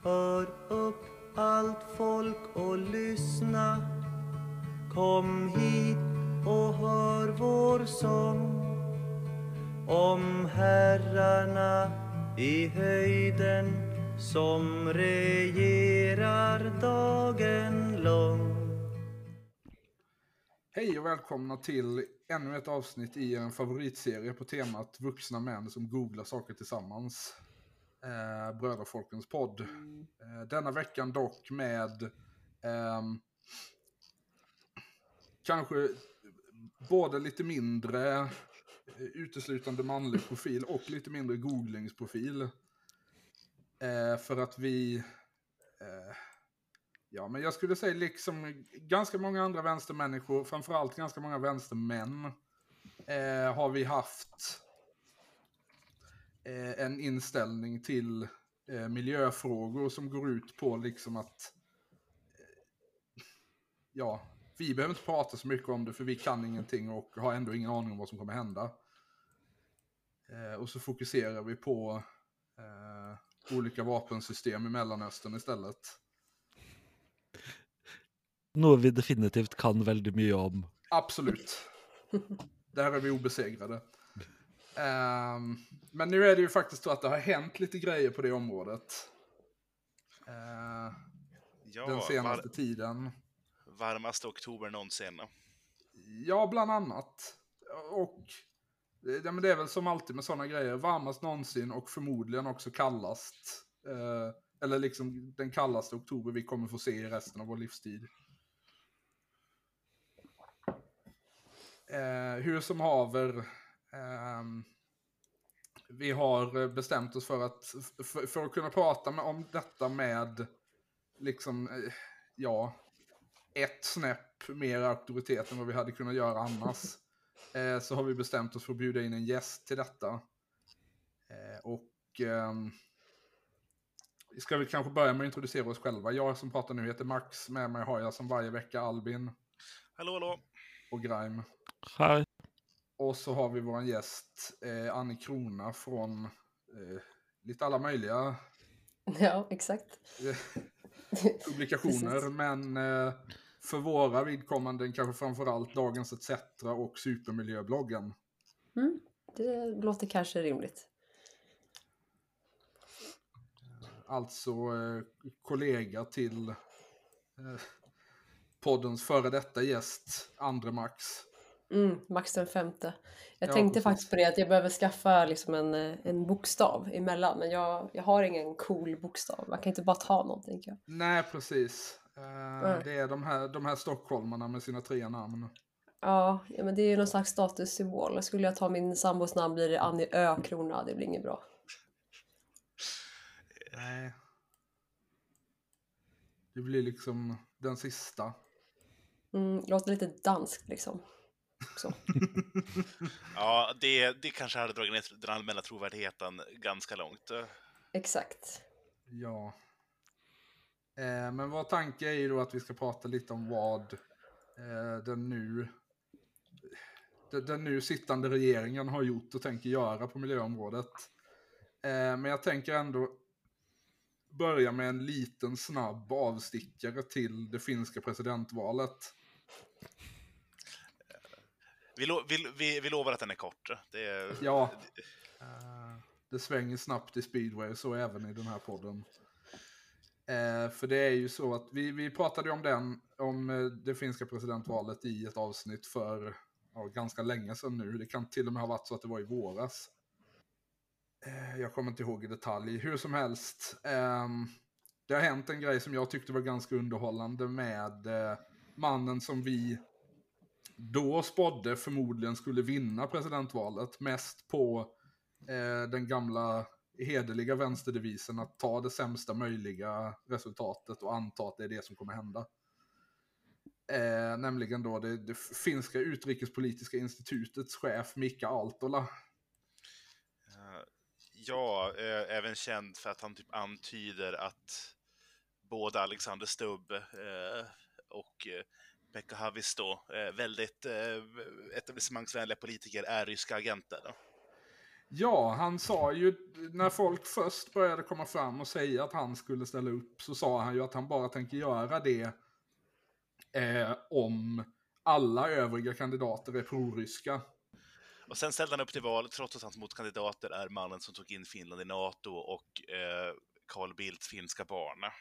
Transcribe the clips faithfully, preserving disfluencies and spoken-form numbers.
Hör upp allt folk och lyssna. Kom hit och hör vår sång om herrarna i höjden som regerar dagen lång. Hej och välkomna till ännu ett avsnitt i en favoritserie på temat vuxna män som googlar saker tillsammans. Eh, Bröderfolkens podd. Eh, denna veckan dock med eh, kanske både lite mindre eh, uteslutande manlig profil och lite mindre googlingsprofil. Eh, för att vi... Eh, ja, men jag skulle säga liksom ganska många andra vänstermänniskor, framförallt ganska många vänstermän, eh, har vi haft eh, en inställning till eh, miljöfrågor som går ut på liksom att eh, ja, vi behöver inte prata så mycket om det för vi kan ingenting och har ändå ingen aning om vad som kommer hända. Eh, och så fokuserar vi på eh, olika vapensystem i Mellanöstern istället. Något vi definitivt kan väldigt mycket om. Absolut. Där är vi obesegrade. Um, men nu är det ju faktiskt så att det har hänt lite grejer på det området. Uh, ja, den senaste var... tiden. Varmaste oktober någonsin. Ja, bland annat. Och ja, men det är väl som alltid med sådana grejer. Varmast någonsin och förmodligen också kallast. Uh, eller liksom den kallaste oktober vi kommer få se i resten av vår livstid. Uh, hur som haver... Um, vi har bestämt oss för att för, för att kunna prata med, om detta med liksom, ja, ett snäpp mer auktoritet än vad vi hade kunnat göra annars. Eh, så har vi bestämt oss för att bjuda in en gäst till detta. Eh, och eh, ska vi kanske börja med att introducera oss själva. Jag som pratar nu heter Max, med mig har jag som varje vecka Albin. Hallå, hallå. Och Grime. Hej. Och så har vi vår gäst eh, Annie Krona från eh, lite alla möjliga ja, exakt. publikationer, men eh, för våra vidkommande kanske framförallt Dagens et cetera och Supermiljöbloggen. Mm, det låter kanske rimligt. Alltså eh, kollega till eh, poddens före detta gäst, Andre Max. Mm, Max den femte. Jag Ja, tänkte precis. faktiskt på det att jag behöver skaffa liksom en, en bokstav emellan. Men jag, jag har ingen cool bokstav. Man kan inte bara ta någon, tänker jag. Nej, precis. Uh, mm. Det är de här, de här stockholmarna med sina tre namn. Ja, ja, men det är ju någon slags statussymbol. Skulle jag ta min sambos namn blir det Annie Ökrona. Det blir inget bra. Nej. Det blir liksom den sista. Mm, låter lite danskt liksom. Så. ja, det, det kanske hade dragit ner den allmänna trovärdigheten ganska långt. Exakt. Ja. Eh, men vår tanke är ju då att vi ska prata lite om vad eh, den nu den, den nu sittande regeringen har gjort och tänker göra på miljöområdet. Eh, men jag tänker ändå börja med en liten snabb avstickare till det finska presidentvalet. Vi, lo, vi, vi, vi lovar att den är kort. Det är... Ja, uh, det svänger snabbt i speedway, så även i den här podden. Uh, för det är ju så att vi, vi pratade om den, om uh, det finska presidentvalet i ett avsnitt för uh, ganska länge sedan nu. Det kan till och med ha varit så att det var i våras. Uh, jag kommer inte ihåg i detalj. Hur som helst, um, det har hänt en grej som jag tyckte var ganska underhållande med uh, mannen som vi då spådde förmodligen skulle vinna presidentvalet, mest på eh, den gamla hederliga vänsterdevisen att ta det sämsta möjliga resultatet och anta att det är det som kommer hända. Eh, nämligen då det, det finska utrikespolitiska institutets chef Mika Aaltola. Uh, ja, eh, även känd för att han typ antyder att både Alexander Stubb eh, och eh, Pekka Haavisto, eh, väldigt eh, etablissemangsvänliga politiker, är ryska agenter. Då. Ja, han sa ju, när folk först började komma fram och säga att han skulle ställa upp, så sa han ju att han bara tänker göra det eh, om alla övriga kandidater är proryska. Och sen ställde han upp till val, trots att hans motkandidater är mannen som tog in Finland i NATO och eh, Carl Bildts finska barn.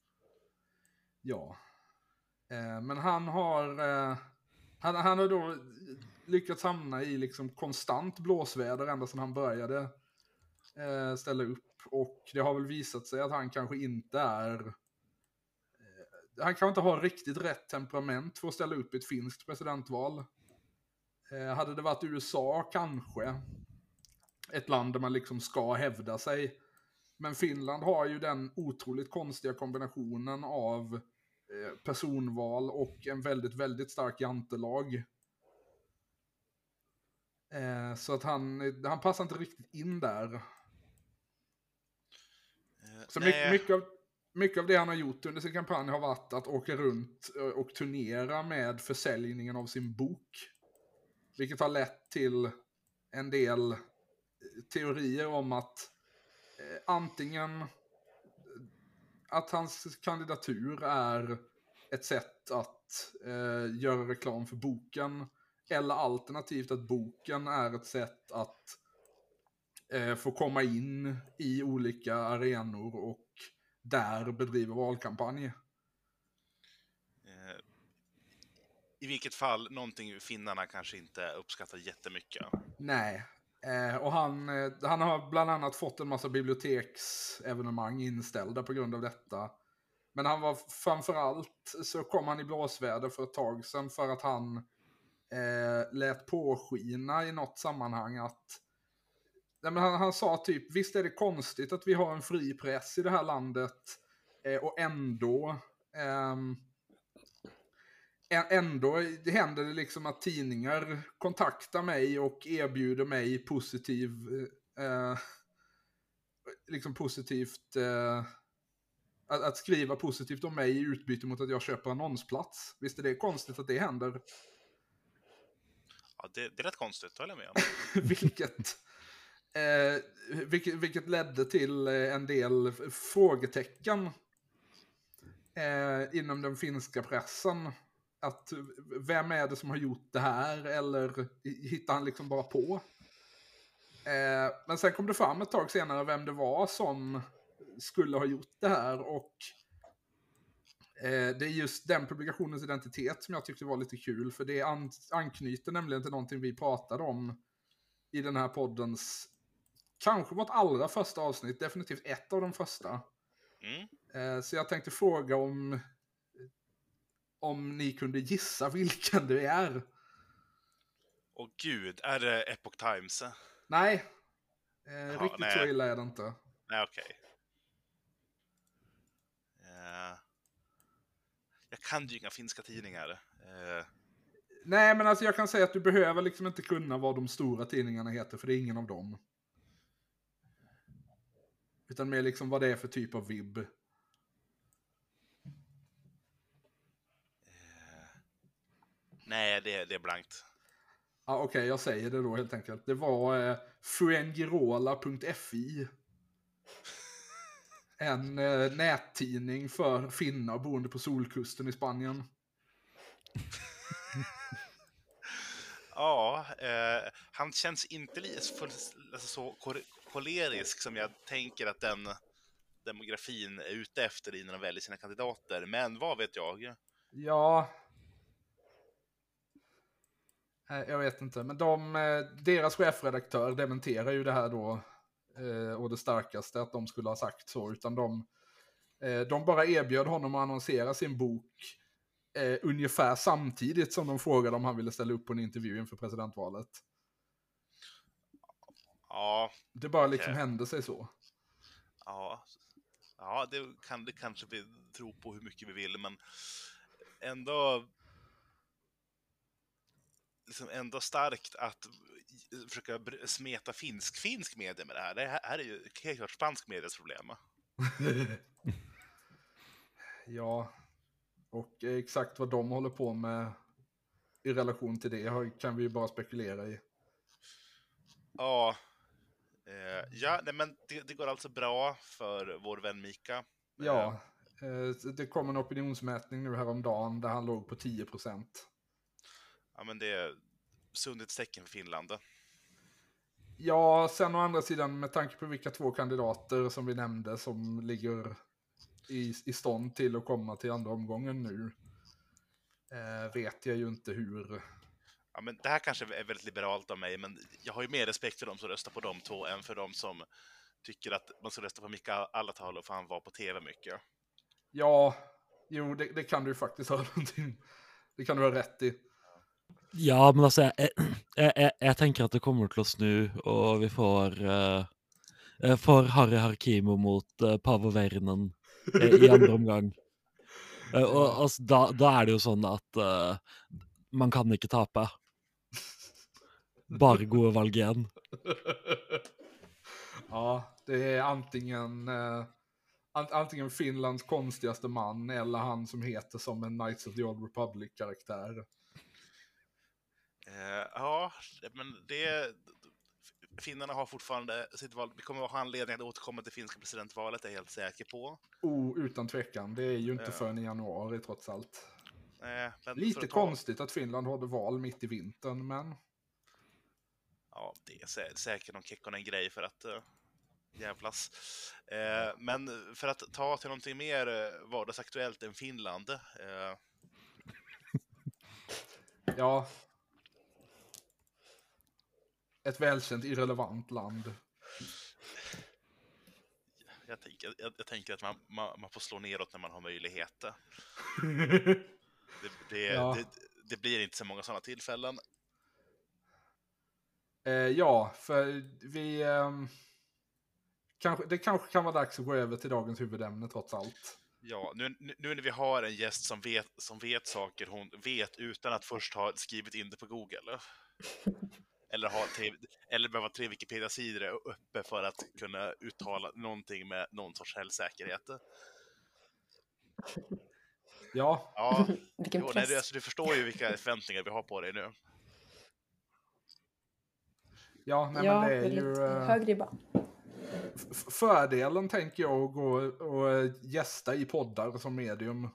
Ja. Eh, men han har... Eh, han, han har då lyckats hamna i liksom konstant blåsväder ända sedan han började eh, ställa upp. Och det har väl visat sig att han kanske inte är... Eh, han kanske inte har riktigt rätt temperament för att ställa upp i ett finskt presidentval. Eh, hade det varit U S A kanske, ett land där man liksom ska hävda sig. Men Finland har ju den otroligt konstiga kombinationen av eh, personval och en väldigt, väldigt stark jantelag. Eh, så att han, han passar inte riktigt in där. Eh, Så nej. mycket, mycket, av, mycket av det han har gjort under sin kampanj har varit att åka runt och turnera med försäljningen av sin bok. Vilket har lett till en del teorier om att eh, antingen att hans kandidatur är ett sätt att eh, göra reklam för boken, eller alternativt att boken är ett sätt att eh, få komma in i olika arenor och där bedriva valkampanj. Eh, I vilket fall, någonting finnarna kanske inte uppskattar jättemycket. Nej. Eh, och han, eh, han har bland annat fått en massa biblioteksevenemang inställda på grund av detta. Men han var framförallt så kom han i blåsväder för ett tag sedan för att han eh, lät påskina i något sammanhang att nej, men han, han sa typ, visst är det konstigt att vi har en fri press i det här landet eh, och ändå ehm, Ändå händer det liksom att tidningar kontaktar mig och erbjuder mig positiv, eh, liksom positivt, eh, att, att skriva positivt om mig i utbyte mot att jag köper annonsplats. Visst är det konstigt att det händer? Ja, det, det är rätt konstigt, håller jag med om. vilket, eh, vilket, vilket ledde till en del frågetecken eh, inom den finska pressen. Att vem är det som har gjort det här, eller hittar han liksom bara på. Eh, men sen kom det fram ett tag senare vem det var som skulle ha gjort det här, och eh, det är just den publikationens identitet som jag tyckte var lite kul, för det an- anknyter nämligen till någonting vi pratade om i den här poddens kanske vårt allra första avsnitt, definitivt ett av de första. Mm. Eh, så jag tänkte fråga om om ni kunde gissa vilken det är. Och gud, är det Epoch Times? Nej, eh, Jaha, riktigt nej. så illa är det inte. Nej, okej. Okay. Uh, jag kan ju inga finska tidningar. Uh, Nej, men alltså jag kan säga att du behöver liksom inte kunna vad de stora tidningarna heter, för det är ingen av dem. Utan mer liksom vad det är för typ av vibb. Nej, det, det är blankt. Ja, okej, okay, jag säger det då helt enkelt. Det var eh, fuengirola punkt fi. En eh, nättidning för finnar boende på solkusten i Spanien. Ja, eh, han känns inte li- för, alltså, så kor- kolerisk som jag tänker att den demografin är ute efter innan de väljer sina kandidater. Men vad vet jag? Ja... Jag vet inte, men de, deras chefredaktör dementerar ju det här då, och det starkaste att de skulle ha sagt så, utan de, de bara erbjöd honom att annonsera sin bok eh, ungefär samtidigt som de frågade om han ville ställa upp på en intervju inför presidentvalet. Ja. Det bara liksom okay. hände sig så. Ja, ja det kan det kanske vi tro på hur mycket vi vill, men ändå... liksom ändå starkt att försöka smeta finsk finsk media med det här. Det här är ju helt klart spansk medias problem. Ja, och exakt vad de håller på med i relation till det kan vi ju bara spekulera i. Ja, Eh, ja, nej, men det, det går alltså bra för vår vän Mika. Ja, eh, det kom en opinionsmätning nu häromdagen där han låg på tio procent. Ja, men det är sundhetstecken för Finland. Ja, sen å andra sidan med tanke på vilka två kandidater som vi nämnde som ligger i, i stånd till att komma till andra omgången nu, eh, vet jag ju inte hur. Ja, men det här kanske är väldigt liberalt av mig, men jag har ju mer respekt för de som röstar på de två än för de som tycker att man ska rösta på Mika Alatal och för han var på tv mycket. Ja, jo, det, det kan du faktiskt ha någonting. Det kan du ha rätt i. Ja, men altså, jeg, jeg, jeg, jeg tenker at det kommer til å snu, og vi får, uh, får Harry Harkimo mot uh, Paavo Väyrynen uh, i andre omgang. Uh, og Ja. altså, da, da er det jo sånn at uh, man kan ikke tape. Bare gode valg igjen. Ja, det är antingen, eh, ant, antingen Finlands konstigaste man eller han som heter som en Knights of the Old Republic-karaktär. Eh, ja, men det... Finnarna har fortfarande sitt val. Vi kommer att ha anledning att återkomma till finska presidentvalet, är jag helt säker på. Oh, utan tvekan. Det är ju inte Ja. förrän i januari trots allt. Eh, men Lite för att ta- konstigt att Finland hade val mitt i vintern, men... Ja, det är sä- säkert någon Kekkonen-grej för att uh, jävlas. Eh, men för att ta till någonting mer uh, vardagsaktuellt än Finland. Uh, Ja. Ett välkänt irrelevant land. jag, tänker, jag, jag tänker att man, man, man får slå neråt när man har möjlighet. Det, det, Ja. det, det blir inte så många sådana tillfällen. Eh, ja, för vi... ehm, kanske, det kanske kan vara dags att gå över till dagens huvudämne trots allt. Ja, nu, nu nu när vi har en gäst som vet, som vet saker hon vet utan att först ha skrivit in det på Google. Eller, ha tre, eller behöva tre Wikipedia-sidor uppe för att kunna uttala någonting med någon sorts hälsosäkerhet. Ja, Ja, Vilken jo, nej, press. du, alltså, du förstår ju vilka förväntningar vi har på dig nu. ja nej, Ja, men det är väldigt ju... eh, hög ribba. f- fördelen tänker jag att gå och eh, gästa i poddar som medium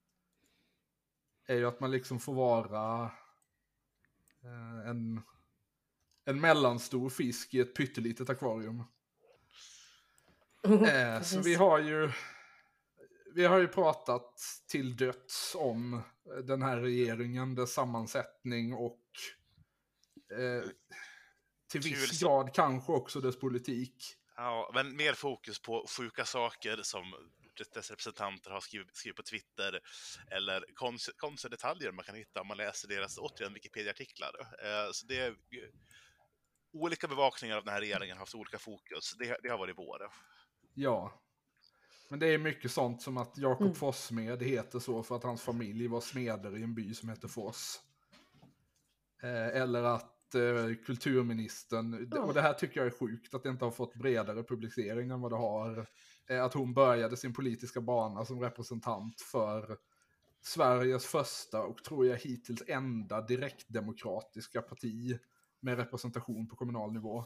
är ju att man liksom får vara eh, en, en mellanstor fisk i ett pyttelitet akvarium. Eh, så Precis. vi har ju vi har ju pratat till döds om den här regeringen, dess sammansättning och eh, till viss Kul så- grad kanske också dess politik. Ja, men mer fokus på sjuka saker som dess representanter har skrivit, skrivit på Twitter eller konst, konstiga detaljer man kan hitta om man läser deras återigen Wikipedia-artiklar. Eh, så det är olika bevakningar av den här regeringen har haft olika fokus. Det, det har varit vår. Ja. Men det är mycket sånt som att Jakob Mm. Forssmed heter så för att hans familj var smeder i en by som heter Fors. Eh, eller att eh, kulturministern, Ja. och det här tycker jag är sjukt att det inte har fått bredare publicering än vad det har, eh, att hon började sin politiska bana som representant för Sveriges första och tror jag hittills enda direktdemokratiska parti med representation på kommunal nivå.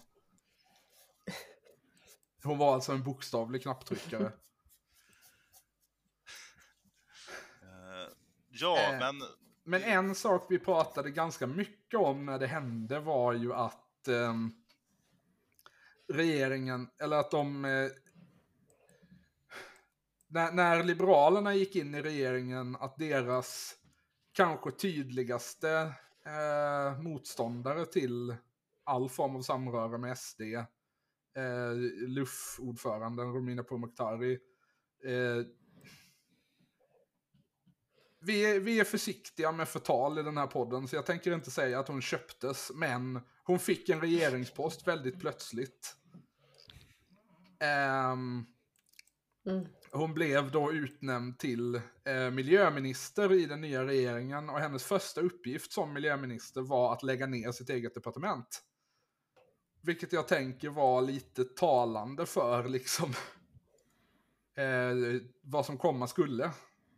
Hon var alltså en bokstavlig knapptryckare. Eh, ja, Eh, men Men en sak vi pratade ganska mycket om när det hände var ju att ehm, regeringen, eller att de... Eh, när, när Liberalerna gick in i regeringen, att deras kanske tydligaste eh, motståndare till all form av samröre med S D, eh, L U F-ordföranden Romina Pourmokhtari, eh, Vi är, vi är försiktiga med förtal i den här podden, så jag tänker inte säga att hon köptes, men hon fick en regeringspost väldigt plötsligt. Ehm, Mm. hon blev då utnämnd till eh, miljöminister i den nya regeringen, och hennes första uppgift som miljöminister var att lägga ner sitt eget departement. Vilket jag tänker var lite talande för liksom eh, vad som komma skulle.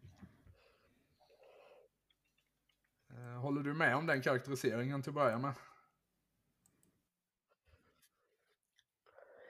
Eh, Håller du med om den karaktäriseringen till att börja med?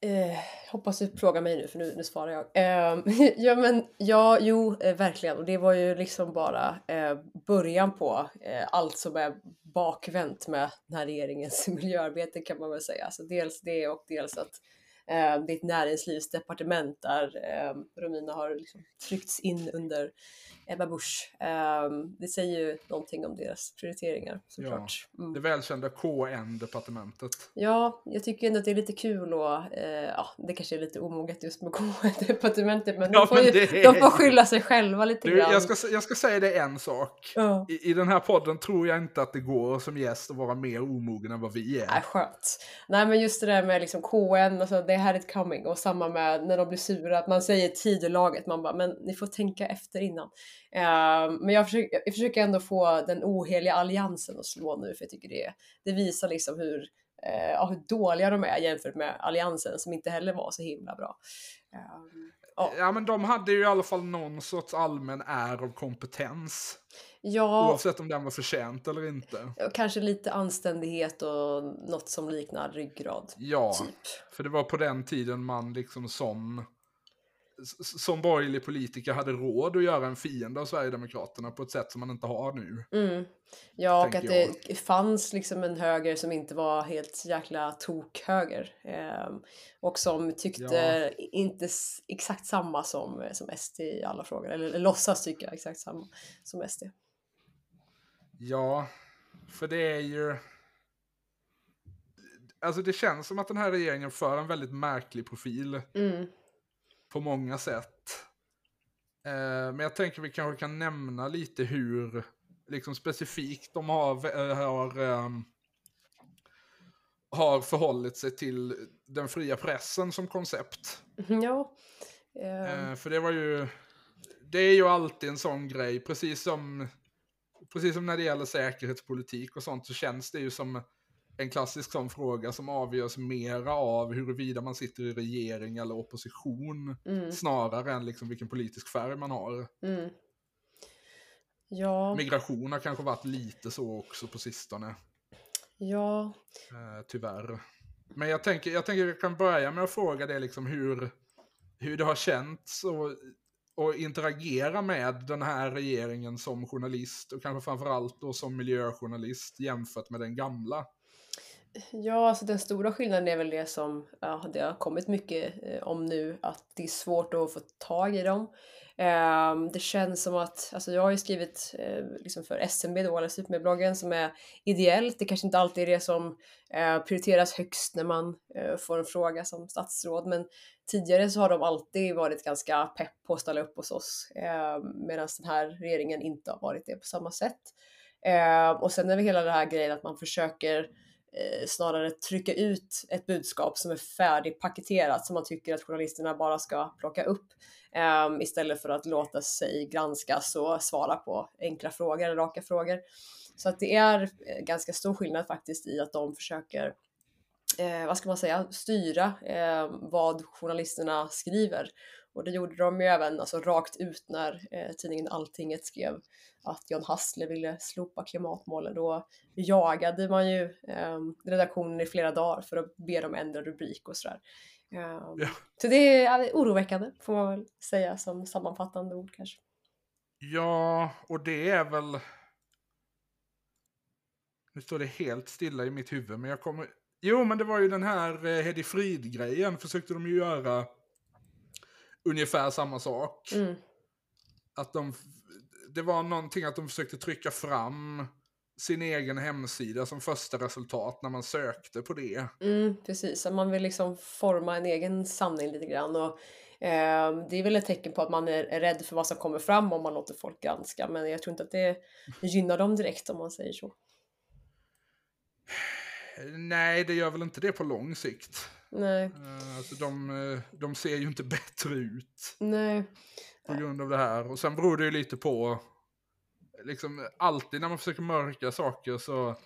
Eh, hoppas du frågar mig nu, för nu, nu svarar jag. Eh, ja, men ja, jo, eh, verkligen. Och det var ju liksom bara eh, början på eh, allt som är bakvänt med den här regeringens miljöarbete, kan man väl säga. Alltså dels det, och dels att eh, det är ett näringslivsdepartement där eh, Romina har liksom tryckts in under Ebba Busch. Eh, det säger ju någonting om deras prioriteringar, såklart. Mm. Det välkända K N-departementet. Ja, jag tycker ändå att det är lite kul och eh, ja, det kanske är lite omoget just med K N-departementet, men, Ja, de, får men ju, det är- de får skylla sig själva lite Du, grann. jag, ska, jag ska säga det en sak. Ja. I, I den här podden tror jag inte att det går som gäst att vara mer omogen än vad vi är. Nej, skönt. Nej, men just det där med liksom K N, alltså det här är ett coming, och samma med när de blir sura, att man säger tidelaget, man bara, men ni får tänka efter innan. Uh, men jag försöker, jag försöker ändå få den oheliga alliansen att slå nu, för jag tycker det, det visar liksom hur, uh, ja, hur dåliga de är jämfört med alliansen, som inte heller var så himla bra. Uh, ja. Ja, men de hade ju i alla fall någon sorts allmän är av kompetens. Ja, Oavsett om den var förtjänt eller inte. och kanske lite anständighet och något som liknar ryggrad. Ja, Typ. för det var på den tiden man liksom som, s- som borgerlig politiker hade råd att göra en fiende av Sverigedemokraterna på ett sätt som man inte har nu. Mm. Ja, och Tänker att det fanns liksom en höger som inte var helt jäkla tokhöger. Eh, och som tyckte inte s- exakt samma som, som S D i alla frågor. Eller, eller låtsas tycka exakt samma som S D. Ja, för det är ju... Alltså det känns som att den här regeringen för en väldigt märklig profil Mm. på många sätt. Eh, men jag tänker vi kanske kan nämna lite hur liksom specifikt de har, eh, har, eh, har förhållit sig till den fria pressen som koncept. Ja. Eh, Eh, för det var ju... Det är ju alltid en sån grej, precis som, precis som när det gäller säkerhetspolitik och sånt, så känns det ju som en klassisk sån fråga som avgörs mera av huruvida man sitter i regering eller opposition, mm. snarare än liksom vilken politisk färg man har. Mm. Ja. Migration har kanske varit lite så också på sistone, Ja. eh, tyvärr. Men jag tänker, jag tänker jag kan börja med att fråga dig liksom hur, hur det har känts och, och interagera med den här regeringen som journalist och kanske framförallt då som miljöjournalist jämfört med den gamla. Ja, alltså den stora skillnaden är väl det som ja, det har kommit mycket eh, om nu, att det är svårt att få tag i dem. Eh, det känns som att, alltså jag har ju skrivit eh, liksom för S M B då, eller Supermedbloggen, som är ideellt. Det kanske inte alltid är det som eh, prioriteras högst när man eh, får en fråga som statsråd, men tidigare så har de alltid varit ganska pepp på att ställa upp hos oss, eh, medan den här regeringen inte har varit det på samma sätt. Eh, och sen är det hela den här grejen att man försöker snarare trycka ut ett budskap som är färdigpaketerat, som man tycker att journalisterna bara ska plocka upp, um, istället för att låta sig granskas och svara på enkla frågor eller raka frågor. Så att det är ganska stor skillnad faktiskt i att de försöker eh, vad ska man säga, styra eh, vad journalisterna skriver. Och det gjorde de ju även alltså, rakt ut när eh, tidningen Alltinget skrev att John Hassler ville slopa klimatmålen. Då jagade man ju eh, redaktionen i flera dagar för att be dem ändra rubrik och sådär. Eh, Ja. Så det är oroväckande, får man väl säga som sammanfattande ord kanske. Ja, och det är väl... Nu står det helt stilla i mitt huvud, men jag kommer... Jo, men det var ju den här eh, Hedi Frid-grejen, försökte de ju göra ungefär samma sak. Mm. Att de... Det var någonting att de försökte trycka fram sin egen hemsida som första resultat när man sökte på det. Mm, precis, så man vill liksom forma en egen sanning lite grann. Och, eh, det är väl ett tecken på att man är, är rädd för vad som kommer fram om man låter folk granska. Men jag tror inte att det gynnar dem direkt, om man säger så. Nej, det gör väl inte det på lång sikt. Nej. Uh, alltså de, uh, de ser ju inte bättre ut. Nej. På grund av det här. Och sen beror det ju lite på, liksom alltid när man försöker mörka saker så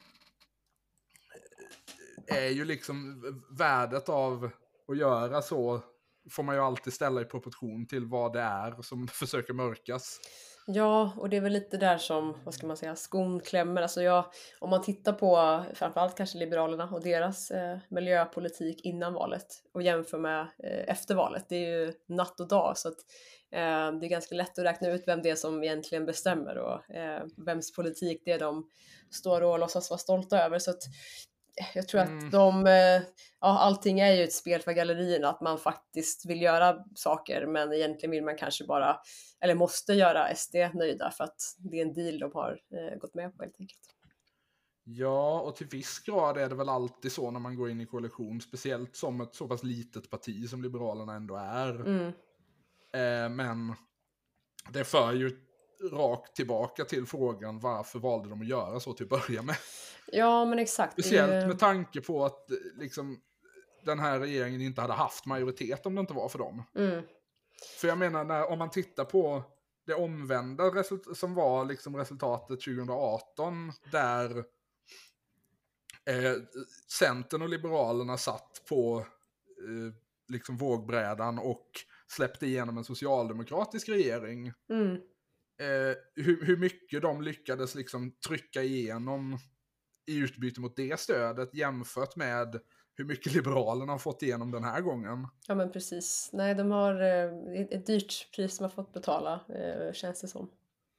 är ju liksom värdet av att göra så får man ju alltid ställa i proportion till vad det är som försöker mörkas. Ja, och det är väl lite där som, vad ska man säga, skon klämmer. Alltså jag, om man tittar på framförallt kanske Liberalerna och deras eh, miljöpolitik innan valet och jämför med eh, efter valet, det är ju natt och dag. Så att, eh, det är ganska lätt att räkna ut vem det är som egentligen bestämmer och eh, vems politik det är de står och låtsas vara stolta över. Så att jag tror Mm. att de, eh, ja, allting är ju ett spel för gallerierna, att man faktiskt vill göra saker, men egentligen vill man kanske bara, eller måste göra S D nöjda för att det är en deal de har eh, gått med på helt enkelt. Ja, och till viss grad är det väl alltid så när man går in i koalition, speciellt som ett så pass litet parti som Liberalerna ändå är. Mm. Eh, men det för ju rakt tillbaka till frågan, varför valde de att göra så till att börja med? Ja, men exakt. det är Speciellt ju- med tanke på att eh, liksom, den här regeringen inte hade haft majoritet om det inte var för dem. Mm. För jag menar, när, om man tittar på det omvända result- som var liksom resultatet tjugo arton, där eh, Centern och Liberalerna satt på eh, liksom vågbrädan och släppte igenom en socialdemokratisk regering. Mm. Eh, hur, hur mycket de lyckades liksom trycka igenom i utbyte mot det stödet jämfört med hur mycket Liberalerna har fått igenom den här gången. Ja, men precis. Nej, de har eh, ett dyrt pris som har fått betala, eh, känns det som.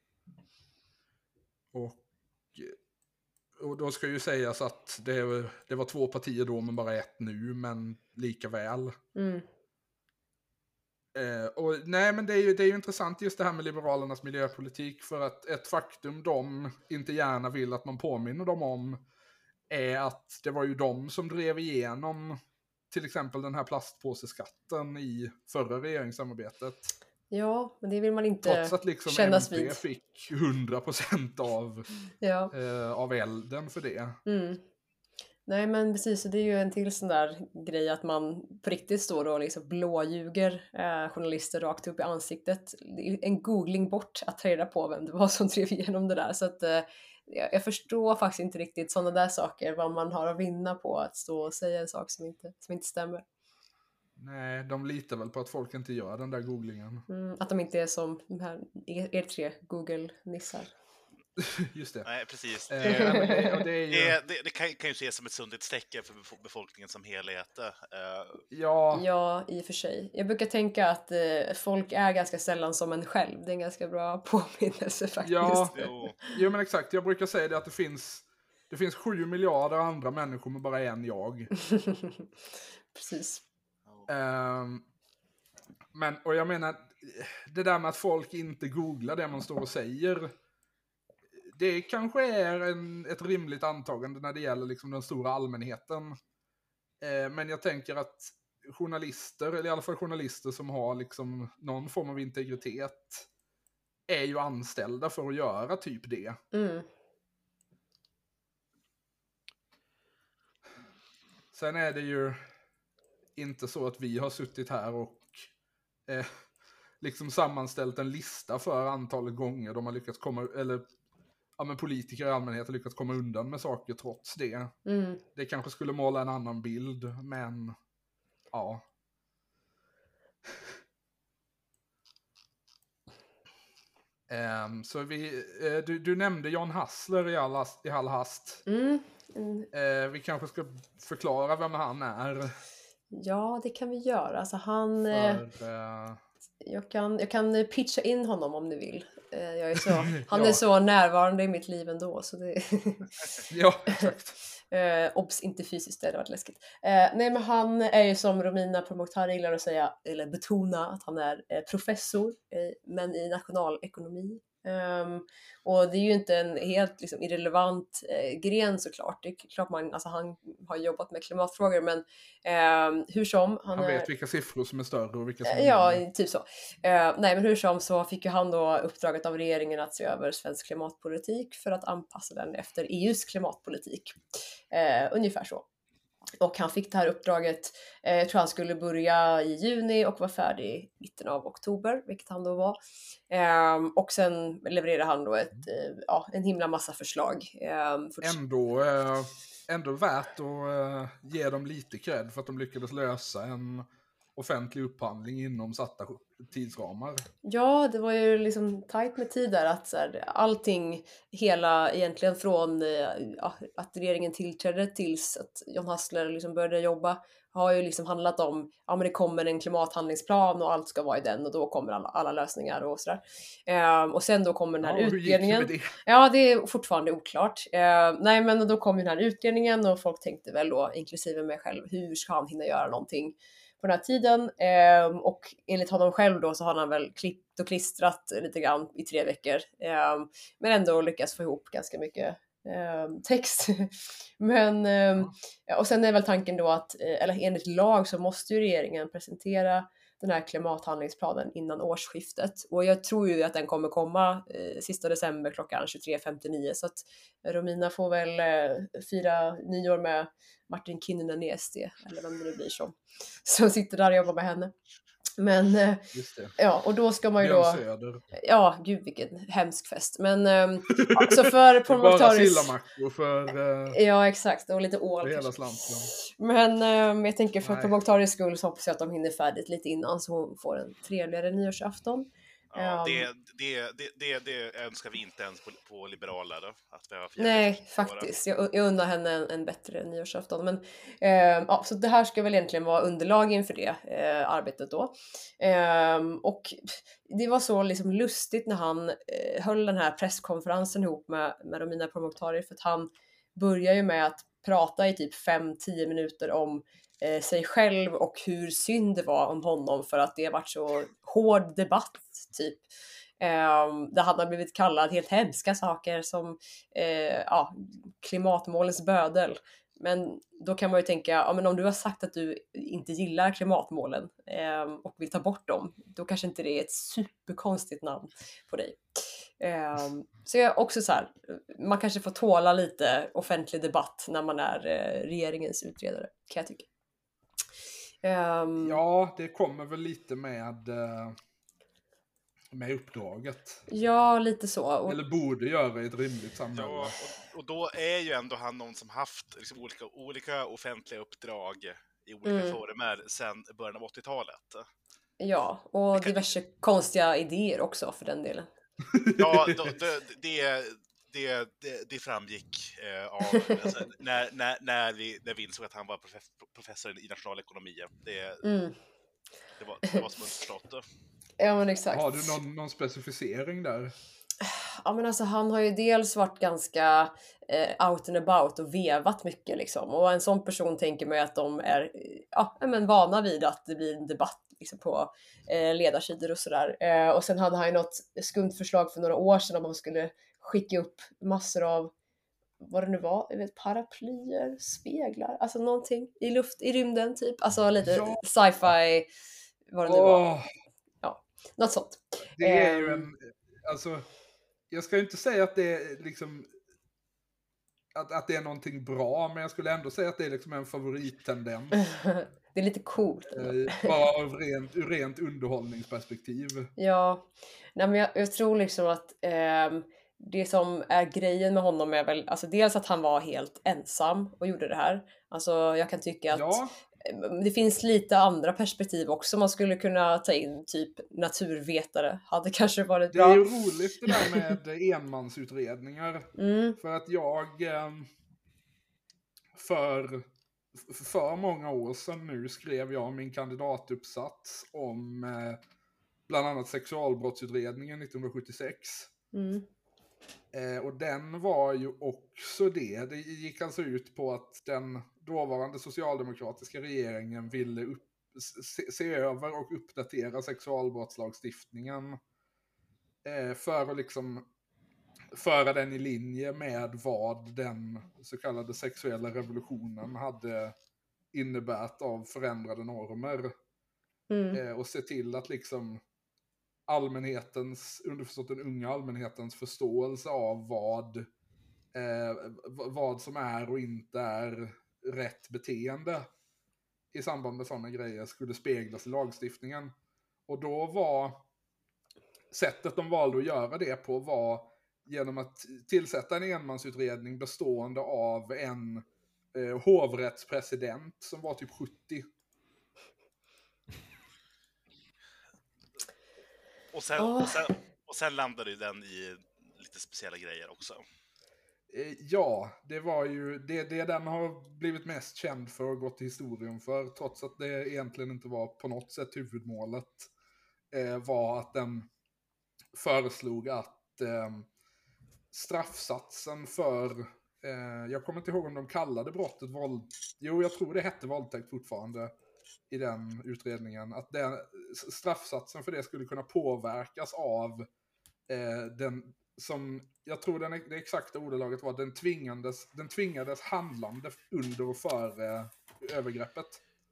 Och, och då ska ju sägas att det, det var två partier då men bara ett nu, men lika väl. Mm. Eh, och nej, men det är, ju, det är ju intressant just det här med Liberalernas miljöpolitik, för att ett faktum de inte gärna vill att man påminner dem om är att det var ju de som drev igenom till exempel den här plastpåseskatten i förra regeringssamarbetet. Ja, men det vill man inte Trots att liksom kännas M P vid. fick hundra procent av, Ja. eh, av elden för det. Mm. Nej, men precis, och det är ju en till sån där grej att man på riktigt står och liksom blåljuger eh, journalister rakt upp i ansiktet. Det är en googling bort att ta reda på vem det var som drev igenom det där. Så att eh, jag, jag förstår faktiskt inte riktigt sådana där saker, vad man har att vinna på att stå och säga en sak som inte, som inte stämmer. Nej, de litar väl på att folk inte gör den där googlingen. Mm, att de inte är som de här, er, er tre Google-nissar. Just det. Nej, precis. Eh, Det, men det, och det är ju... det, det, det kan, kan ju ses som ett sundhetstecken för befo- befolkningen som helhet. Eh, Ja, Ja, i och för sig. Jag brukar tänka att eh, folk är ganska sällan som en själv. Det är en ganska bra påminnelse faktiskt. Ja. jo. jo, men exakt. Jag brukar säga det att det finns, det finns sju miljarder andra människor med bara en jag. Precis. Ehm, men, och jag menar, det där med att folk inte googlar det man står och säger, det kanske är en, ett rimligt antagande när det gäller liksom den stora allmänheten. Ehm, men jag tänker att journalister, eller i alla fall journalister som har liksom någon form av integritet, är ju anställda för att göra typ det. Mm. Sen är det ju inte så att vi har suttit här och eh, liksom sammanställt en lista för antalet gånger de har lyckats komma, eller ja, men politiker i allmänhet har lyckats komma undan med saker trots det. Mm. Det kanske skulle måla en annan bild, men ja. Um, så vi, uh, du, du nämnde John Hassler i all, hast, i all hast. Mm. Mm. Uh, vi kanske ska förklara vem han är. Ja, det kan vi göra. Alltså han, För, eh, uh, jag, kan, jag kan pitcha in honom om ni vill. Eh, jag är så, han Ja. är så närvarande i mitt liv ändå. Så det ja, exakt. Eh, obs, inte fysiskt, det hade varit läskigt. Eh, nej, men han är ju som Romina Pourmokhtari gillar att säga, eller betona, att han är eh, professor, eh, men i nationalekonomi. Um, och det är ju inte en helt liksom, irrelevant eh, gren såklart. Det är klart man, alltså, han har jobbat med klimatfrågor, men eh, hur som. Han, Han är, vet vilka siffror som är större och vilka som är Ja, mindre. typ så. Eh, nej, men hur som så fick ju han då uppdraget av regeringen att se över svensk klimatpolitik för att anpassa den efter E U:s klimatpolitik. Eh, ungefär så. Och han fick det här uppdraget, eh, jag tror han skulle börja i juni och vara färdig i mitten av oktober, vilket han då var. Eh, och sen levererade han då ett, eh, ja, en himla massa förslag. Eh, för... Ändå, eh, ändå värt att eh, ge dem lite cred för att de lyckades lösa en offentlig upphandling inom satta tidsramar. Ja, det var ju liksom tajt med tid där att så här, allting, hela egentligen från eh, ja, att regeringen tillträdde tills att John Hassler liksom började jobba har ju liksom handlat om, ja men det kommer en klimathandlingsplan och allt ska vara i den och då kommer alla, alla lösningar och sådär. Eh, och sen då kommer den här Ja, hur gick det utredningen. med det? Ja, det är fortfarande oklart. Eh, nej, men då kom ju den här utredningen och folk tänkte väl då, inklusive mig själv, hur ska han hinna göra någonting på den här tiden? Eh, och enligt honom själv då så har han väl klippt och klistrat lite grann i tre veckor. Eh, men ändå lyckats få ihop ganska mycket eh, text. men, eh, ja. Och sen är väl tanken då att, eh, eller enligt lag så måste ju regeringen presentera den här klimathandlingsplanen innan årsskiftet. Och jag tror ju att den kommer komma eh, sista december klockan tjugotre femtionio. Så att Romina får väl eh, fira nyår med Martin Kinnunen i S D, eller vem det nu blir som, som sitter där och jobbar med henne. Men eh, Just det. ja, och då ska man ju Björn då... Söder. Ja, gud vilken hemsk fest. Men eh, ja, så för Paul Bara McTarris... sillamackor för, eh, Ja, exakt. Och lite ål. för hela kanske. slanten. Men eh, jag tänker för Nej. Paul McTarris skull så hoppas jag att de hinner färdigt lite innan så hon får en trevligare nyårsafton. Ja, Um, det, det, det, det, det önskar vi inte ens på, på Liberaler. Då, att vi har fira Nej, nyår. faktiskt. Jag, jag undrar henne en, en bättre nyårsafton. Men, eh, ja, så det här ska väl egentligen vara underlag inför det eh, arbetet då. Eh, och det var så liksom lustigt när han eh, höll den här presskonferensen ihop med, med Romina Pourmokhtari, för att han börjar ju med att prata i typ fem till tio minuter om eh, sig själv och hur synd det var om honom för att det har varit så hård debatt typ. Um, där han har blivit kallad helt hemska saker som uh, ja, klimatmålens bödel. Men då kan man ju tänka, ja, men om du har sagt att du inte gillar klimatmålen um, och vill ta bort dem, då kanske inte det är ett superkonstigt namn på dig. Um, så jag också så här, man kanske får tåla lite offentlig debatt när man är uh, regeringens utredare, kan jag tycka. Um, Ja, det kommer väl lite med... Uh... med uppdraget. Ja, lite så. Och... Eller borde göra i ett rimligt samhälle. Ja, och, och då är ju ändå han någon som haft liksom olika, olika offentliga uppdrag i olika Mm. former sedan början av åttiotalet. Ja, och diverse konstiga idéer också för den delen. Ja, då, det, det, det, det, det framgick eh, av alltså, när, när, när, vi, när vi insåg att han var professor, professor i nationalekonomi. Det, Mm. det, var, det var som underförstått. Ja, men exakt. Har du någon, någon specificering där? Ja, men alltså han har ju dels varit ganska eh, out and about och vevat mycket liksom. Och en sån person tänker man ju att de är ja, men vana vid att det blir en debatt liksom, på eh, ledarsidor och sådär. Eh, och sen hade han ju något skumt förslag för några år sedan om man skulle skicka upp massor av vad det nu var, jag vet, paraplyer, speglar, alltså någonting i luft, i rymden typ. Alltså lite Ja. sci-fi, vad det nu var. Åh, Något sånt. det är ju Ehm. en... Alltså, jag ska ju inte säga att det är liksom... Att, att det är någonting bra, men jag skulle ändå säga att det är liksom en favorittendens. Det är lite coolt. Eh, bara av rent, ur rent underhållningsperspektiv. Ja, nej, men jag, jag tror liksom att ehm, det som är grejen med honom är väl, alltså dels att han var helt ensam och gjorde det här. Alltså jag kan tycka att Ja, det finns lite andra perspektiv också. Man skulle kunna ta in typ naturvetare. Hade kanske varit det bra. är ju roligt det där med enmansutredningar. Mm. För att jag eh, för, för många år sedan nu skrev jag min kandidatuppsats om eh, bland annat sexualbrottsutredningen nittonhundrasjuttiosex. Mm. Eh, och den var ju också det. Det gick alltså ut på att den dåvarande socialdemokratiska regeringen ville upp, se, se över och uppdatera sexualbrottslagstiftningen eh, för att liksom föra den i linje med vad den så kallade sexuella revolutionen hade innebärt av förändrade normer. Mm. Eh, och se till att liksom allmänhetens, underförstått den unga allmänhetens förståelse av vad, eh, vad som är och inte är rätt beteende i samband med sådana grejer skulle speglas i lagstiftningen. Och då var sättet de valde att göra det på var genom att tillsätta en enmansutredning bestående av en eh, hovrättspresident som var typ sjuttio. Och sen, Åh. och sen, och sen landade ju den i lite speciella grejer också. Eh, Ja, det var ju det, det den har blivit mest känd för och gått till historien för, trots att det egentligen inte var på något sätt huvudmålet, eh, var att den föreslog att eh, straffsatsen för, eh, jag kommer inte ihåg om de kallade brottet våld, jo jag tror det hette våldtäkt fortfarande i den utredningen, att den, straffsatsen för det skulle kunna påverkas av eh, den som, jag tror den, det exakta ordalaget var den tvingades, den tvingades handlande under och före övergreppet.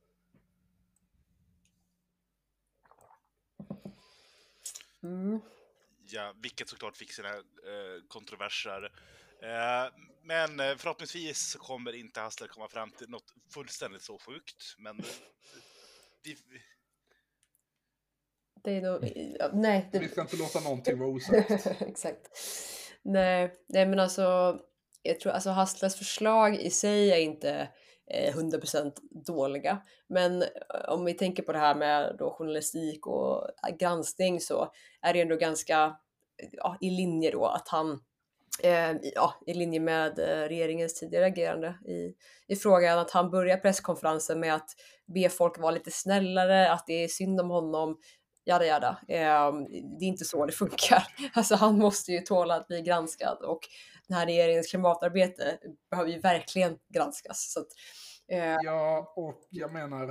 Mm. Ja, vilket såklart fick sina eh, kontroverser. Eh, men eh, förhoppningsvis så kommer inte Hassler komma fram till något fullständigt så sjukt. Men eh, vi, vi, Det är nog, ja, nej. Det... Vi ska inte låta någonting vara osagt. Exakt. Nej, nej, men alltså, jag tror alltså Hasslers förslag i sig är inte eh, hundra procent dåliga. Men eh, om vi tänker på det här med då journalistik och eh, granskning, så är det ändå ganska ja, i linje då att han eh, ja, i linje med eh, regeringens tidigare agerande i, i frågan, att han börjar presskonferensen med att be folk vara lite snällare, att det är synd om honom, jada jada. Eh, det är inte så det funkar. Alltså han måste ju tåla att bli granskad, och den här regeringens klimatarbete behöver ju verkligen granskas. Så att, eh, Ja, och jag menar,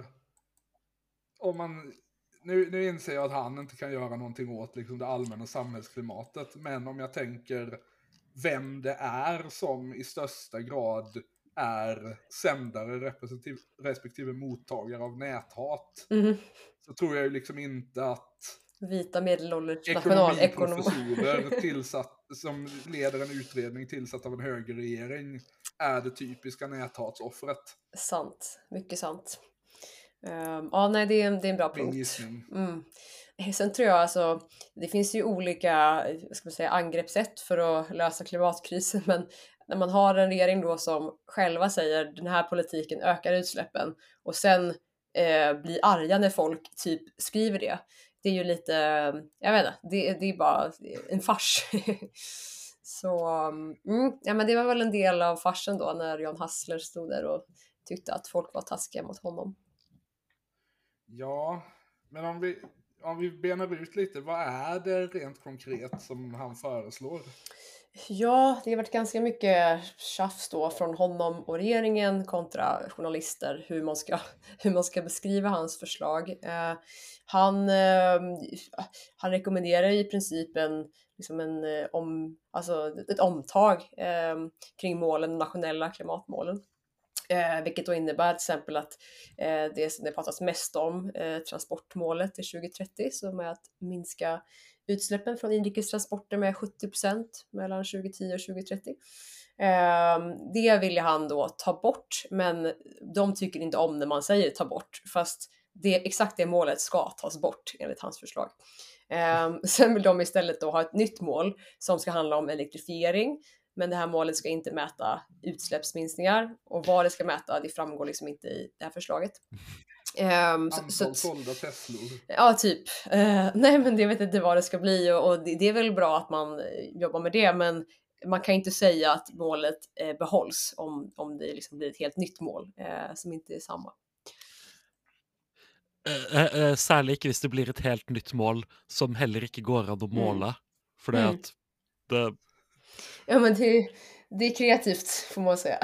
om man, nu, nu inser jag att han inte kan göra någonting åt liksom, det allmänna samhällsklimatet, men om jag tänker vem det är som i största grad är sändare respektive, respektive mottagare av näthat, mm, så tror jag ju liksom inte att vita medelålders nationalekonomer ekonomiprofessorer tillsatt, som leder en utredning tillsatt av en högerregering är det typiska näthatsoffret. Sant, mycket sant. Um, ja, nej, det är en, det är en bra Min punkt. gissning. Mm. Sen tror jag alltså, det finns ju olika ska man säga, angreppssätt för att lösa klimatkrisen, men när man har en regering då som själva säger den här politiken ökar utsläppen och sen eh, blir arga när folk typ skriver det. Det är ju lite, jag vet inte, det, det är bara en fars. Så mm, ja, men det var väl en del av farsen då när Jan Hassler stod där och tyckte att folk var taskiga mot honom. Ja, men om vi, om vi benar ut lite, vad är det rent konkret som han föreslår? Ja, det har varit ganska mycket tjafs då från honom och regeringen kontra journalister hur man ska, hur man ska beskriva hans förslag. Eh, han, eh, han rekommenderar i princip en, liksom en, eh, om, alltså ett omtag eh, kring målen, de nationella klimatmålen. Eh, vilket då innebär till exempel att eh, det som det pratas mest om, eh, transportmålet till tjugo trettio, som är att minska utsläppen från inrikestransporter med sjuttio procent mellan tjugo tio och tjugo trettio. Eh, det vill han då ta bort, men de tycker inte om när man säger ta bort, fast det, exakt det målet ska tas bort enligt hans förslag. Eh, sen vill de istället då ha ett nytt mål som ska handla om elektrifiering. Men det här målet ska inte mäta utsläppsminskningar, och vad det ska mäta, det framgår liksom inte i det här förslaget. Um, Antal så, sålda Teslor. Ja, typ. Uh, nej, men det vet inte vad det ska bli, och, och det, det är väl bra att man uh, jobbar med det, men man kan inte säga att målet uh, behålls om, om det liksom blir ett helt nytt mål uh, som inte är samma. Eh, eh, særlig ikke hvis det blir et helt nytt mål som heller ikke går an å måle. For det Mm. at det Ja, men det, det är kreativt, får man säga.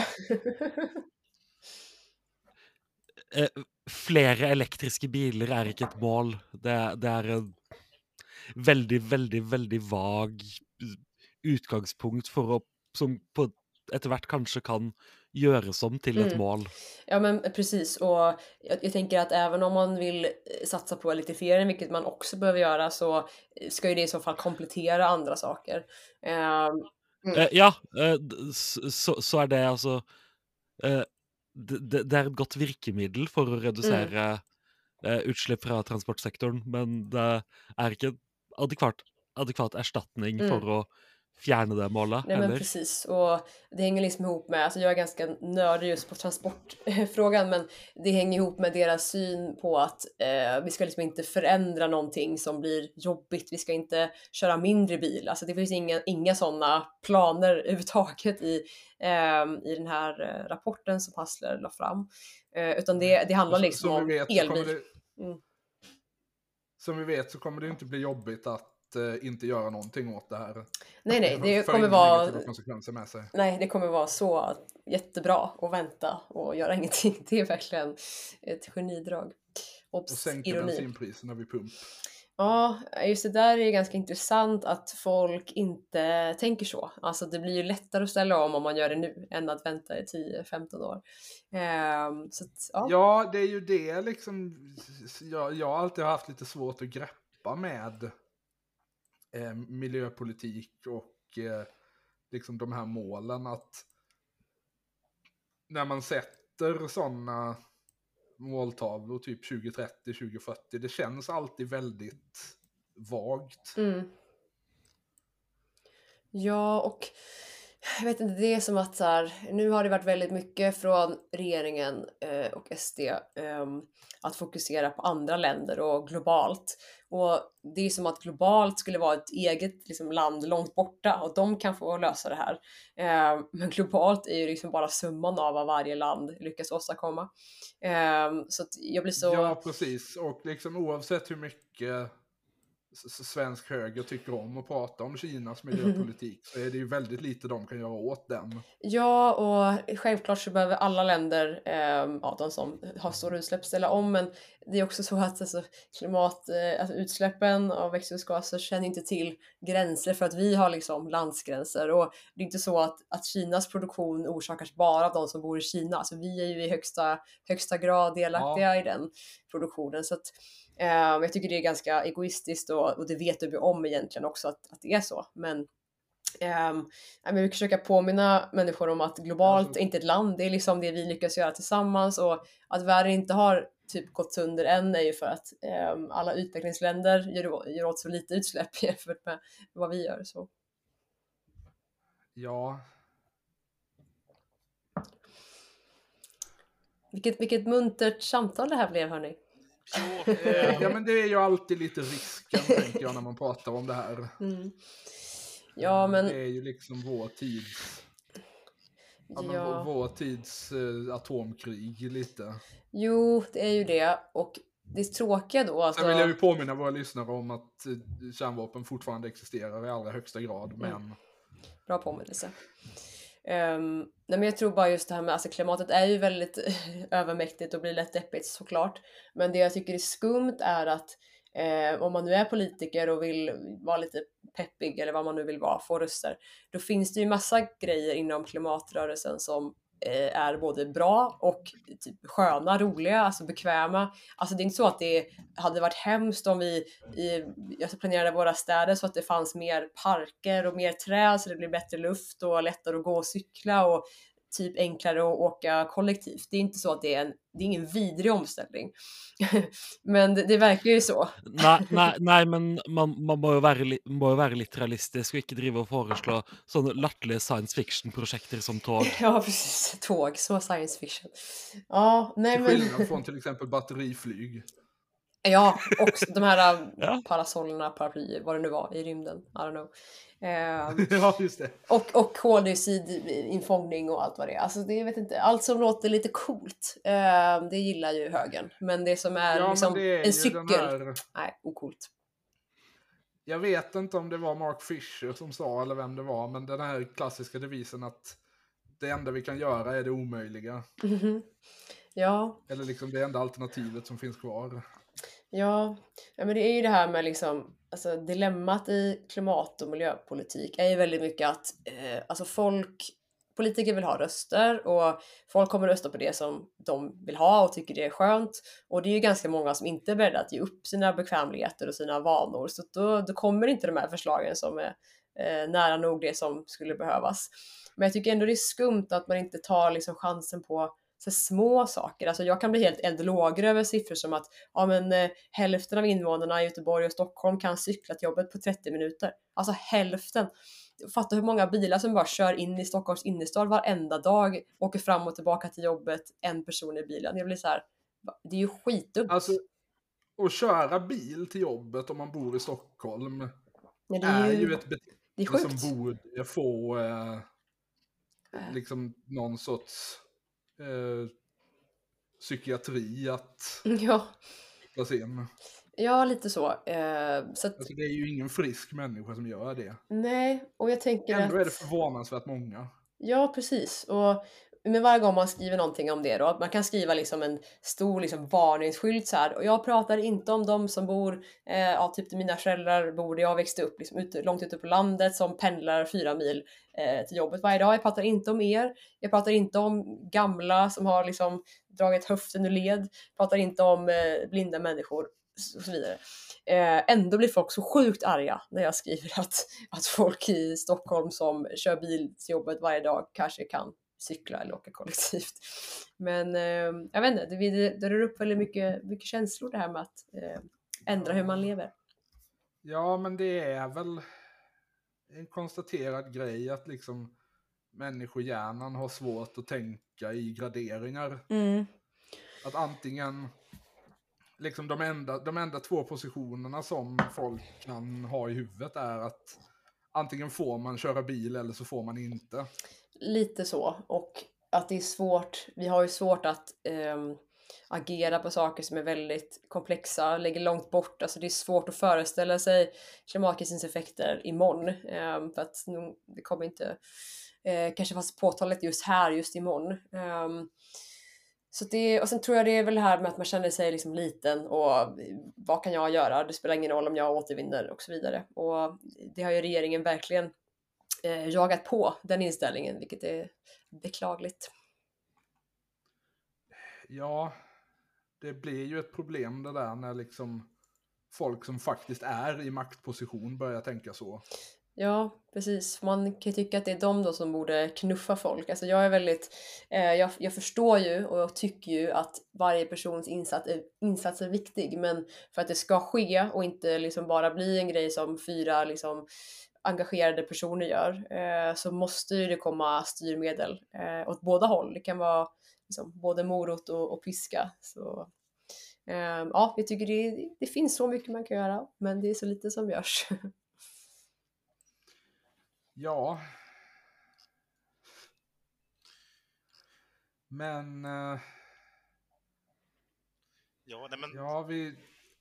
eh, Flere elektriske biler er ikke et mål. Det, det er en veldig, veldig, veldig vag utgangspunkt for å, som på etter hvert kanskje kan göras om till ett Mm. mål. Ja, men precis, och jag, jag tänker att även om man vill eh, satsa på elektrifiering, vilket man också behöver göra, så eh, ska ju det i så fall komplettera andra saker. Ehm, mm. Eh, ja, eh, d- så, så- så er det altså eh, det, det det er et godt virkemiddel for å redusere eh, utslipp fra transportsektoren, men det er ikke adekvat, adekvat erstatning Mm. for å fjärna det målet, Nej men eller? precis, och det hänger liksom ihop med, alltså jag är ganska nördig just på transportfrågan, men det hänger ihop med deras syn på att eh, vi ska liksom inte förändra någonting som blir jobbigt, vi ska inte köra mindre bil, alltså det finns inga, inga sådana planer överhuvudtaget i, eh, i den här eh, rapporten som Hassler la fram, eh, utan det, det handlar Och så- liksom som vi om vet så kommer elbil. det- Mm. Som vi vet så kommer det inte bli jobbigt att eh, inte göra någonting åt det här. Nej nej, det För kommer inga vara negativa konsekvenser med sig. Nej, det kommer vara så jättebra att vänta och göra ingenting. Det är verkligen ett genidrag. Och Obs, sänka ironi. bensinpriserna vid pump. Ja, just det där är ganska intressant att folk inte tänker så. Alltså det blir ju lättare att ställa om om man gör det nu än att vänta i tio femton år. Ehm, så att, ja. Ja, det är ju det liksom. Jag, jag har alltid haft lite svårt att greppa med eh, miljöpolitik och eh, liksom de här målen. Att när man sätter sådana måltavlor typ tjugo trettio, tjugo fyrtio, det känns alltid väldigt vagt. Mm. Ja, och jag vet inte, det är som att så här, nu har det varit väldigt mycket från regeringen eh, och S D eh, att fokusera på andra länder och globalt. Och det är som att globalt skulle vara ett eget liksom, land långt borta och de kan få lösa det här. Eh, men globalt är ju liksom bara summan av vad varje land lyckas åstadkomma. Eh, så att jag blir så... Ja, precis. Och liksom oavsett hur mycket s- svensk höger tycker om att prata om Kinas miljöpolitik så är det ju väldigt lite de kan göra åt den. Ja, och självklart så behöver alla länder, eh, ja, de som har stora utsläpp, ställa om, men det är också så att alltså, klimat, eh, alltså, utsläppen av växthusgaser känner inte till gränser för att vi har liksom landsgränser, och det är inte så att, att Kinas produktion orsakas bara av de som bor i Kina, alltså vi är ju i högsta, högsta grad delaktiga Ja. i den produktionen, så att eh, jag tycker det är ganska egoistiskt, och, och det vet du om egentligen också att, att det är så, men Um, men vi försöka påminna människor om att globalt Alltså- är inte ett land, det är liksom det vi lyckas göra tillsammans, och att världen inte har typ gått sönder än är ju för att um, alla utvecklingsländer gör, gör åt så lite utsläpp jämfört med vad vi gör. Så. Ja, Vilket, vilket muntert samtal det här blev, hörni. Jo, eh, ja, men det är ju alltid lite risken tänker jag när man pratar om det här. Mm. Ja, men... Det är ju liksom vår tids, ja, men Ja. vår, vår tids eh, atomkrig lite. Jo, det är ju det, och det är tråkiga då att... Sen vill jag ju påminna våra lyssnare om att eh, kärnvapen fortfarande existerar i allra högsta grad, men... Bra påminnelse. Um, nej men jag tror bara just det här med, alltså klimatet är ju väldigt övermäktigt och blir lätt deppigt såklart. Men det jag tycker är skumt är att eh, om man nu är politiker och vill vara lite peppig eller vad man nu vill vara, få röster, då finns det ju massa grejer inom klimatrörelsen som eh, är både bra och typ sköna, roliga, alltså bekväma. Alltså det är inte så att det hade varit hemskt om vi i, alltså planerade våra städer så att det fanns mer parker och mer träd så det blir bättre luft och lättare att gå och cykla och typ enklare att åka kollektivt. Det är inte så att det är en, det är ingen vidrig omställning. Men det, det verkar ju så. Nej, nej, nej, men man, man må jo være, li- må jo være litt realistisk og ikke drive og foreslå sånne latterlige science fiction-prosjekter som tog. Ja, precis. Tåg, så science fiction. Ja, nej Till men... skillnad från till exempel batteriflyg. Ja, och de här Ja. parasollerna, paraplyer, vad det nu var i rymden. I don't know. Ehm, Ja, just det. och, och koldioxidinfångning och allt vad det är. Alltså det, jag vet inte, allt som låter lite coolt, ehm, det gillar ju högern. Men det som är Ja, liksom men det är en ju cykel, den här... nej, ocoolt. Jag vet inte om det var Mark Fisher som sa eller vem det var, men den här klassiska devisen att det enda vi kan göra är det omöjliga. Mhm. Ja, Eller liksom det enda alternativet som finns kvar. ja, ja, men det är ju det här med liksom, alltså dilemmat i klimat- och miljöpolitik är ju väldigt mycket att eh, alltså folk, politiker vill ha röster och folk kommer rösta på det som de vill ha och tycker det är skönt. Och det är ju ganska många som inte är beredda att ge upp sina bekvämligheter och sina vanor. Så då, då kommer inte de här förslagen som är eh, nära nog det som skulle behövas. Men jag tycker ändå det är skumt att man inte tar liksom chansen på så små saker. Alltså jag kan bli helt eld och lågor över siffror som att ja, men, eh, hälften av invånarna i Göteborg och Stockholm kan cykla till jobbet på trettio minuter. Alltså hälften. Fatta hur många bilar som bara kör in i Stockholms innerstad varenda dag, åker fram och tillbaka till jobbet, en person i bilen. Jag blir så här, det är ju skitdumt. Alltså, att köra bil till jobbet om man bor i Stockholm Ja, det är är ju, ju ett det är beteende sjukt. som borde få eh, liksom någon sorts eh, psykiatri att Ja, kopplas in. ja lite så. Eh, så att, Alltså det är ju ingen frisk människa som gör det. nej, och jag tänker Ändå är det att... förvånansvärt många. Ja, precis. Och men varje gång man skriver någonting om det då, man kan skriva liksom en stor liksom varningsskylt så här. Och jag pratar inte om de som bor, eh, ja, typ där mina föräldrar bor, där jag växte upp, liksom ute, långt ute på landet, som pendlar fyra mil eh, till jobbet varje dag. Jag pratar inte om er. Jag pratar inte om gamla som har liksom dragit höften ur led. Jag pratar inte om eh, blinda människor och så vidare. Eh, ändå blir folk så sjukt arga när jag skriver att, att folk i Stockholm som kör bil till jobbet varje dag kanske kan cykla eller åka kollektivt. Men eh, jag vet inte, det, det, det rör upp väldigt mycket, mycket känslor det här med att eh, ändra hur man lever. Ja, men det är väl en konstaterad grej att liksom människohjärnan har svårt att tänka i graderingar. Mm. Att antingen liksom de enda, de enda två positionerna som folk kan ha i huvudet är att antingen får man köra bil eller så får man inte. Lite så, och att det är svårt, vi har ju svårt att eh, agera på saker som är väldigt komplexa, ligger långt bort, alltså det är svårt att föreställa sig klimatkrisens effekter imorgon, eh, för att det kommer inte eh, kanske vara så påtagligt just här, just imorgon. Eh, så det, och sen tror jag det är väl det här med att man känner sig liksom liten och vad kan jag göra, det spelar ingen roll om jag återvinner och så vidare, och det har ju regeringen verkligen eh, jagat på den inställningen, vilket är beklagligt. Ja, det blir ju ett problem det där när liksom folk som faktiskt är i maktposition börjar tänka så. Ja, precis. Man kan ju tycka att det är de då som borde knuffa folk. Alltså jag är väldigt, eh, jag, jag förstår ju och jag tycker ju att varje persons insats är, insats är viktig, men för att det ska ske och inte liksom bara bli en grej som fyra liksom engagerade personer gör, eh, så måste ju det komma styrmedel eh, åt båda håll. Det kan vara liksom både morot och, och piska. Så eh, ja, jag tycker det, det finns så mycket man kan göra, men det är så lite som görs. Ja. Men... eh, Ja, nej, men Ja, vi...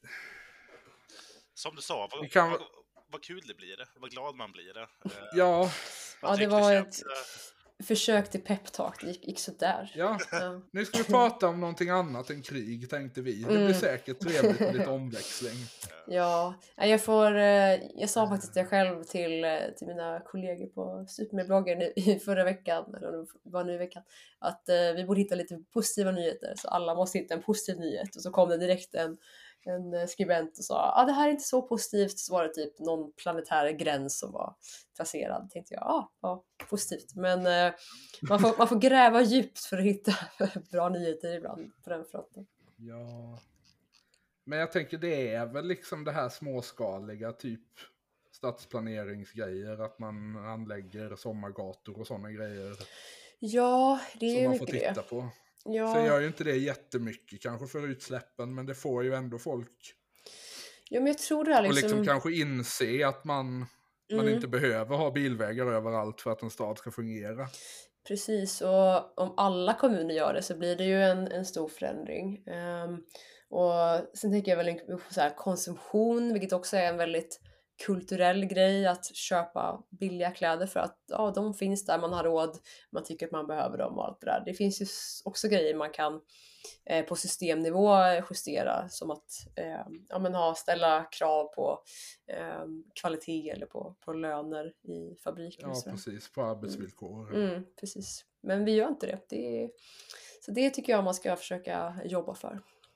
som du sa, vad, Vi kan- vad, vad kul det blir, vad glad man blir. Eh, Ja, vad Ja, det tryggt var känns, ett eh, försök till peptalk, det gick, gick sådär. ja. Ja. Nu ska vi prata om någonting annat än krig, tänkte vi. Det blir Mm. säkert trevligt med lite omväxling. Ja, nej, jag får, eh, jag sa faktiskt det själv till, eh, till mina kollegor på Supermedbloggen i i förra veckan, eller det var nu i veckan, att eh, vi borde hitta lite positiva nyheter, så alla måste hitta en positiv nyhet. Och så kom det direkt en, en eh, skribent och sa, ja ah, det här är inte så positivt, så var det typ någon planetär gräns som var passerad. Tänkte jag, ja, ah, ja positivt. Men eh, man, får, man får gräva djupt för att hitta bra nyheter ibland på den fronten. Ja. Men jag tänker det är väl liksom det här småskaliga, typ stadsplaneringsgrejer, att man anlägger sommargator och sådana grejer Ja, det är som ju man får mycket titta det. på. Ja. Sen gör ju inte det jättemycket kanske för utsläppen, men det får ju ändå folk Ja, men jag tror det här och liksom... liksom kanske inse att man, man Mm. inte behöver ha bilvägar överallt för att en stad ska fungera. Precis, och om alla kommuner gör det så blir det ju en, en stor förändring. Um, och sen tänker jag väl på så här konsumtion, vilket också är en väldigt kulturell grej, att köpa billiga kläder för att ja, de finns där, man har råd, man tycker att man behöver dem och allt det där. Det finns ju också grejer man kan eh, på systemnivå justera, som att eh, ja, men ha, ställa krav på eh, kvalitet eller på, på löner i fabriker. Ja, och så där. precis, på arbetsvillkor. Mm, precis. Men vi gör inte det. det är... Så det tycker jag man ska försöka jobba för.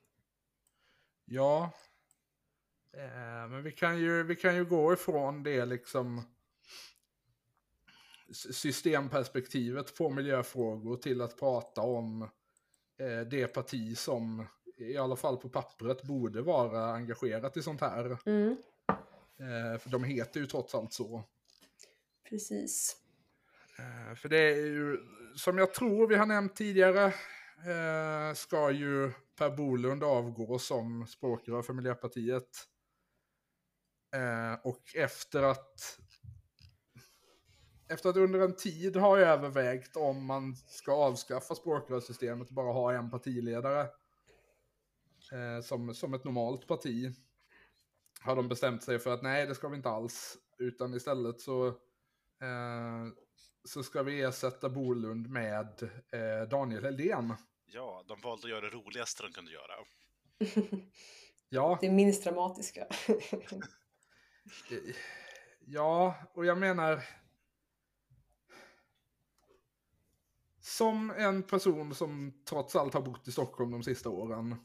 Ja, eh, men vi kan, ju, vi kan ju gå ifrån det liksom s- systemperspektivet på miljöfrågor till att prata om eh, det parti som i alla fall på pappret borde vara engagerat i sånt här. Mm, Eh, för de heter ju trots allt så. precis. Eh, för det är ju, som jag tror vi har nämnt tidigare, eh, ska ju Per Bolund avgå som språkrör för Miljöpartiet. Eh, och efter att efter att under en tid har jag övervägt om man ska avskaffa språkrörssystemet och bara ha en partiledare eh, som, som ett normalt parti, har de bestämt sig för att nej, det ska vi inte alls, utan istället så eh, så ska vi ersätta Bolund med eh, Daniel Helldén. Ja, de valde att göra det roligaste de kunde göra. Ja, Det minst dramatiska. ja, och jag menar, som en person som trots allt har bott i Stockholm de sista åren,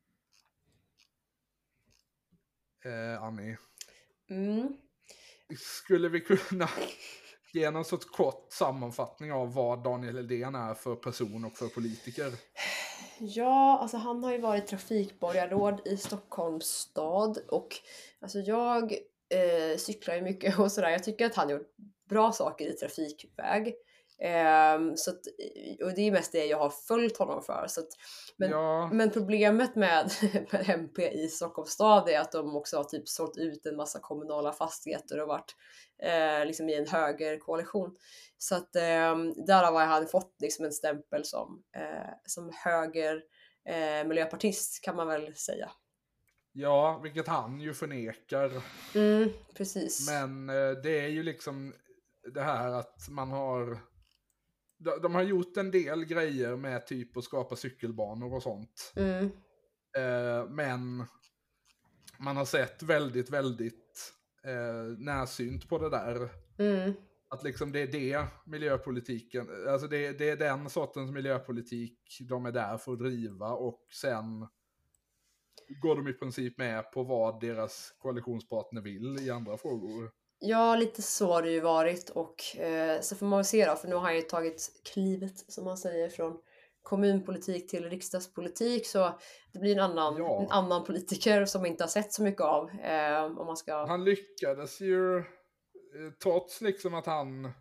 eh, Annie, Mm. skulle vi kunna ge någon sorts kort sammanfattning av vad Daniel Helldén är för person och för politiker? Ja, alltså han har ju varit trafikborgarråd i Stockholms stad och alltså jag eh, cyklar ju mycket och sådär. Jag tycker att han gjort bra saker i trafikväg. Ehm, så att, och det är mest det jag har följt honom för. Så att, men, Ja. men problemet med, med M P i Stockholms stad är att de också har typ sålt ut en massa kommunala fastigheter och varit eh, liksom i en högerkoalition. Så att eh, där har han fått liksom en stämpel som, eh, som höger eh, miljöpartist kan man väl säga. Ja, vilket han ju förnekar. Mm, precis. Men eh, det är ju liksom det här att man har de, de har gjort en del grejer med typ att skapa cykelbanor och sånt. Mm. Eh, men man har sett väldigt, väldigt eh, närsynt på det där. Mm. Att liksom det är det miljöpolitiken, alltså det, det är den sortens miljöpolitik de är där för att driva, och sen går de i princip med på vad deras koalitionspartner vill i andra frågor. Ja, lite så har det ju varit och eh, så får man väl se då, för nu har han ju tagit klivet som man säger från kommunpolitik till riksdagspolitik, så det blir en annan, Ja. en annan politiker som vi inte har sett så mycket av. Eh, om man ska... Han lyckades ju, eh, trots liksom att han eh,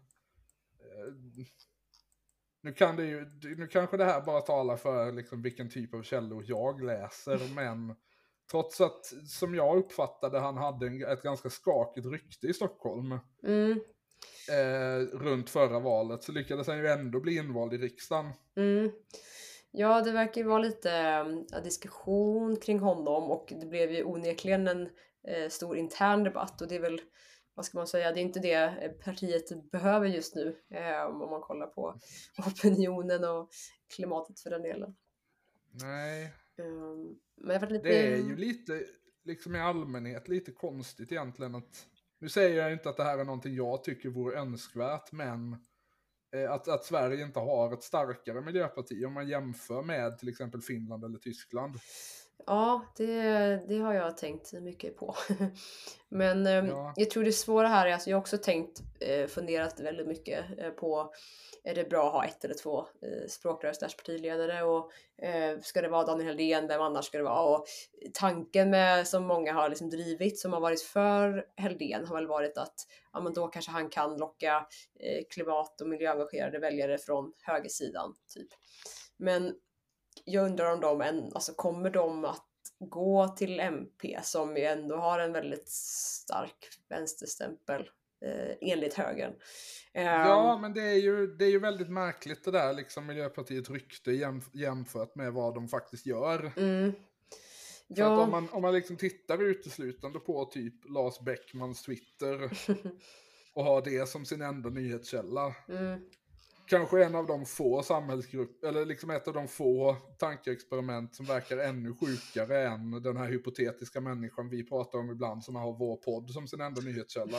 nu kan det ju, nu kanske det här bara talar för liksom vilken typ av källor jag läser, men trots att, som jag uppfattade, han hade en, ett ganska skakigt rykte i Stockholm Mm, eh, runt förra valet, så lyckades han ju ändå bli invald i riksdagen. mm. Ja, det verkar ju vara lite eh, diskussion kring honom och det blev ju onekligen en eh, stor intern debatt och det är väl, vad ska man säga, det är inte det partiet behöver just nu eh, om man kollar på opinionen och klimatet för den delen. Nej, Um, men jag var lite... det är ju lite, liksom i allmänhet, lite konstigt egentligen att, nu säger jag inte att det här är någonting jag tycker vore önskvärt, men eh, att, att Sverige inte har ett starkare miljöparti om man jämför med till exempel Finland eller Tyskland. Ja, det, det har jag tänkt mycket på. Men um, Ja. jag tror det svåra här är att jag också tänkt, eh, funderat väldigt mycket eh, på, är det bra att ha ett eller två eh, språkrör slash partiledare och eh, ska det vara Daniel Helldén, vem annars ska det vara? Och tanken med, som många har liksom drivit, som har varit för Helldén, har väl varit att ja, men då kanske han kan locka eh, klimat- och miljöengagerade väljare från högersidan typ. Men jag undrar om de än, alltså kommer de att gå till M P som ju ändå har en väldigt stark vänsterstämpel eh, enligt högern. Um, Ja, men det är, ju, det är ju väldigt märkligt det där, liksom Miljöpartiet rykte jämf- jämfört med vad de faktiskt gör. Mm, För ja. att om man, om man liksom tittar uteslutande på typ Lars Beckmans Twitter och har det som sin enda nyhetskälla, Mm, kanske en av de få samhällsgrupper, eller liksom ett av de få tankeexperiment som verkar ännu sjukare än den här hypotetiska människan vi pratar om ibland som har vår podd som sin enda nyhetskälla.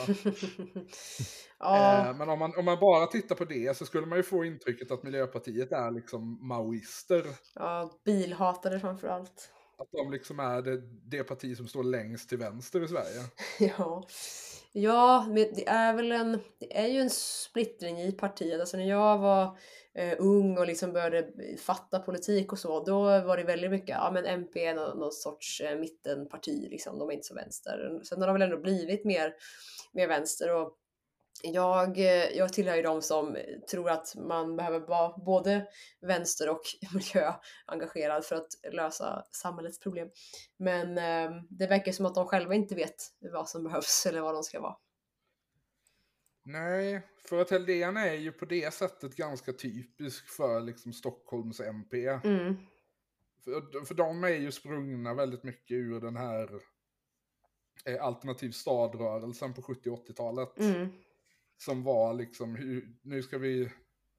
ja, Eh, men om man, om man bara tittar på det så skulle man ju få intrycket att Miljöpartiet är liksom maoister. ja, bilhatare framförallt. Att de liksom är det, det parti som står längst till vänster i Sverige. Ja, Ja, men det är väl en, det är ju en splittring i partiet. Alltså när jag var eh, ung och liksom började fatta politik och så, då var det väldigt mycket, ja men M P är någon, någon sorts eh, mittenparti liksom, de är inte så vänster. Sen har de väl ändå blivit mer, mer vänster och jag, eh, jag tillhör ju de som tror att man behöver vara både vänster och miljöengagerad för att lösa samhällets problem. Men eh, det verkar som att de själva inte vet vad som behövs eller vad de ska vara. Nej, för att Helldén är ju på det sättet ganska typisk för liksom Stockholms M P. Mm. För, för de är ju sprungna väldigt mycket ur den här eh, alternativ stadrörelsen på sjuttio- och åttiotalet. Mm. Som var liksom, hur, nu ska vi...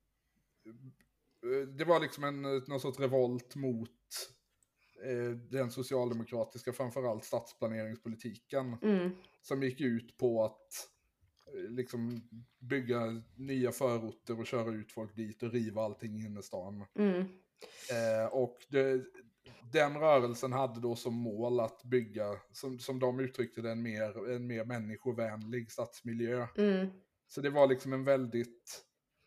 Det var liksom en, någon sorts revolt mot eh, den socialdemokratiska, framförallt stadsplaneringspolitiken. Mm. Som gick ut på att eh, liksom bygga nya förorter och köra ut folk dit och riva allting i innerstan. Mm. Eh, och det, den rörelsen hade då som mål att bygga, som, som de uttryckte det, en mer, en mer människovänlig stadsmiljö. Mm. Så det var liksom en väldigt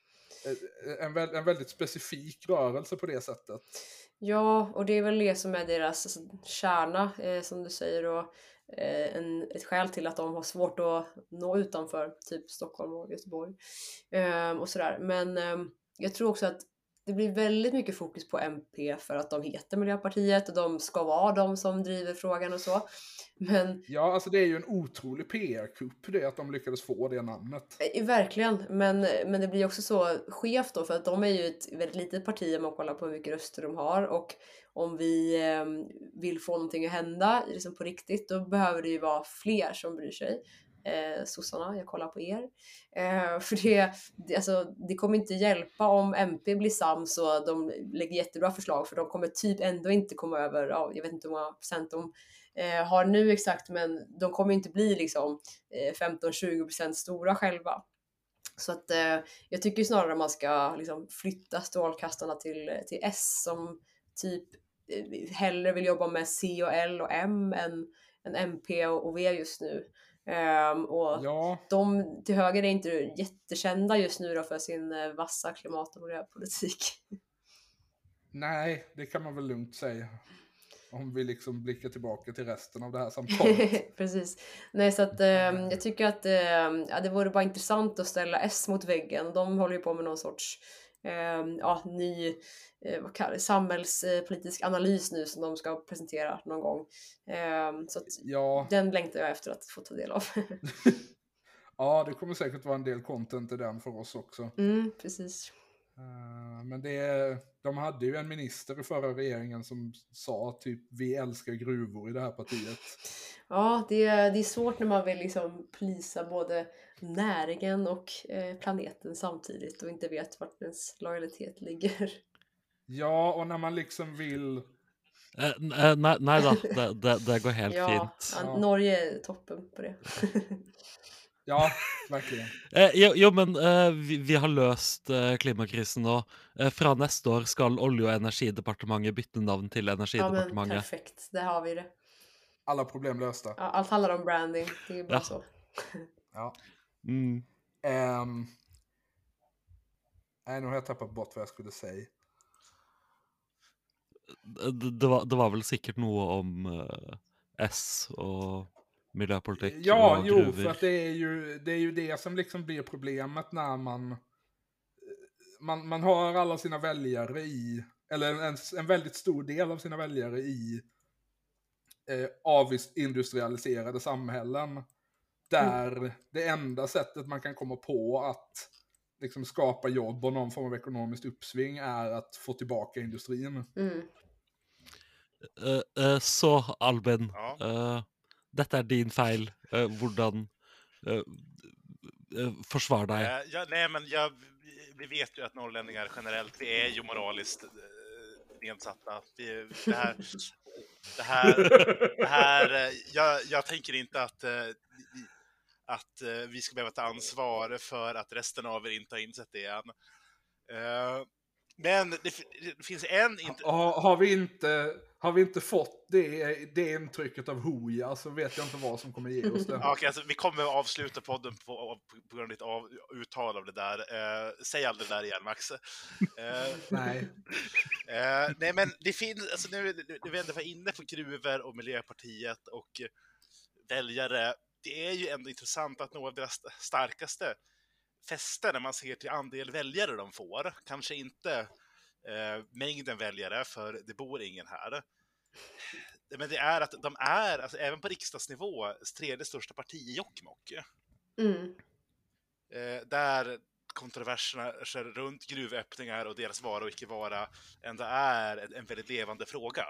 en, vä- en väldigt specifik rörelse på det sättet. Ja, och det är väl det som är deras alltså, kärna, eh, som du säger, och eh, en, ett skäl till att de har svårt att nå utanför typ Stockholm och Göteborg eh, och sådär. Men eh, jag tror också att det blir väldigt mycket fokus på M P för att de heter Miljöpartiet och de ska vara de som driver frågan och så. Men Ja, alltså det är ju en otrolig P R-kupp det att de lyckades få det namnet. Eh, Verkligen, men, men det blir också så skevt då för att de är ju ett väldigt litet parti om man kollar på hur mycket röster de har och om vi eh, vill få någonting att hända liksom på riktigt då behöver det ju vara fler som bryr sig. Eh, sossarna, jag kollar på er. Eh, för det, det, alltså, det kommer inte hjälpa om M P blir sams och de lägger jättebra förslag för de kommer typ ändå inte komma över, ja, jag vet inte hur många procent de eh, har nu exakt men de kommer inte bli liksom femton till tjugo procent stora själva. Så att eh, jag tycker snarare man ska liksom, flytta strålkastarna till, till S som typ eh, hellre vill jobba med C och L och M än, än M P och, och V just nu. Um, och Ja, de till höger är inte jättekända just nu då för sin eh, vassa klimat- och miljöpolitik. nej, det kan man väl lugnt säga. Om vi liksom blickar tillbaka till resten av det här samtalet. Precis. Nej, så att eh, jag tycker att eh, ja, det vore bara intressant att ställa S mot väggen. De håller ju på med någon sorts eh, ja, ny eh, vad kallar det, samhällspolitisk analys nu som de ska presentera någon gång. Eh, så att Ja, den längtar jag efter att få ta del av. ja, det kommer säkert vara en del content i den för oss också. mm, precis. Uh, men det, de hade ju en minister i förra regeringen som sa typ vi älskar gruvor i det här partiet. Ja, det, det är svårt när man vill liksom plisa både näringen och eh, planeten samtidigt och inte vet vart ens lojalitet ligger. Ja, och när man liksom vill... Eh, n- eh, nej, nej då, det, det, det går helt Ja, fint. ja, Ja. Norge är toppen på det. Ja, verkligen. Eh, jo, jo, men eh, vi, vi har løst eh, klimakrisen nå. Eh, fra neste år skal Olje- og energidepartementet bytte navn til Ja, men Energidepartementet. perfekt. Där har vi det. Alla problem lösta. Ja, allt handlar om branding. Det är bara Ja. så. Ja. Mm. Um, nej, nu har jag tappat bort vad jag skulle säga. Det, det, var, det var vel sikkert noe om eh, S og miljøpolitikk Ja, og jo, gruver. för att det är ju det, är ju det som liksom blir problemet när man, man man har alla sina väljare i, eller en, en väldigt stor del av sina väljare i eh, avindustrialiserade samhällen där mm. det enda sättet man kan komma på att liksom skapa jobb och någon form av ekonomiskt uppsving är att få tillbaka industrin. Mm. Eh, eh, så, Albin, Ja. eh, dette er din feil. Eh, hvordan eh, eh, Forsvar deg. Eh, ja, nej, men jag, vi vet ju att norrlänningar generellt, vi är ju moraliskt eh, nedsatta. Vi, det här, det här, det här eh, jag, jag tänker inte att, eh, att eh, vi ska behöva ta ansvar för att resten av er inte har insett det än. Eh, Men det, det finns en... Inte... Har, har, vi inte, har vi inte fått det, det intrycket av Hooja så vet jag inte vad som kommer ge oss det. Ja, okej, alltså, vi kommer att avsluta podden på, på grund av ditt av, uttal av det där. Eh, säg aldrig det där igen, Max. Eh, nej. Eh, nej, men det finns... Alltså, nu, nu vi ändå var inne på gruvor och Miljöpartiet och väljare. Det är ju ändå intressant att några av deras starkaste fäster när man ser till andel väljare de får. Kanske inte eh, mängden väljare, för det bor ingen här. Men det är att de är, alltså, även på riksdagsnivå, tredje största parti i Jokkmokk. Mm. Eh, där kontroverserna runt gruvöppningar och deras vara och icke vara ändå är en, en väldigt levande fråga.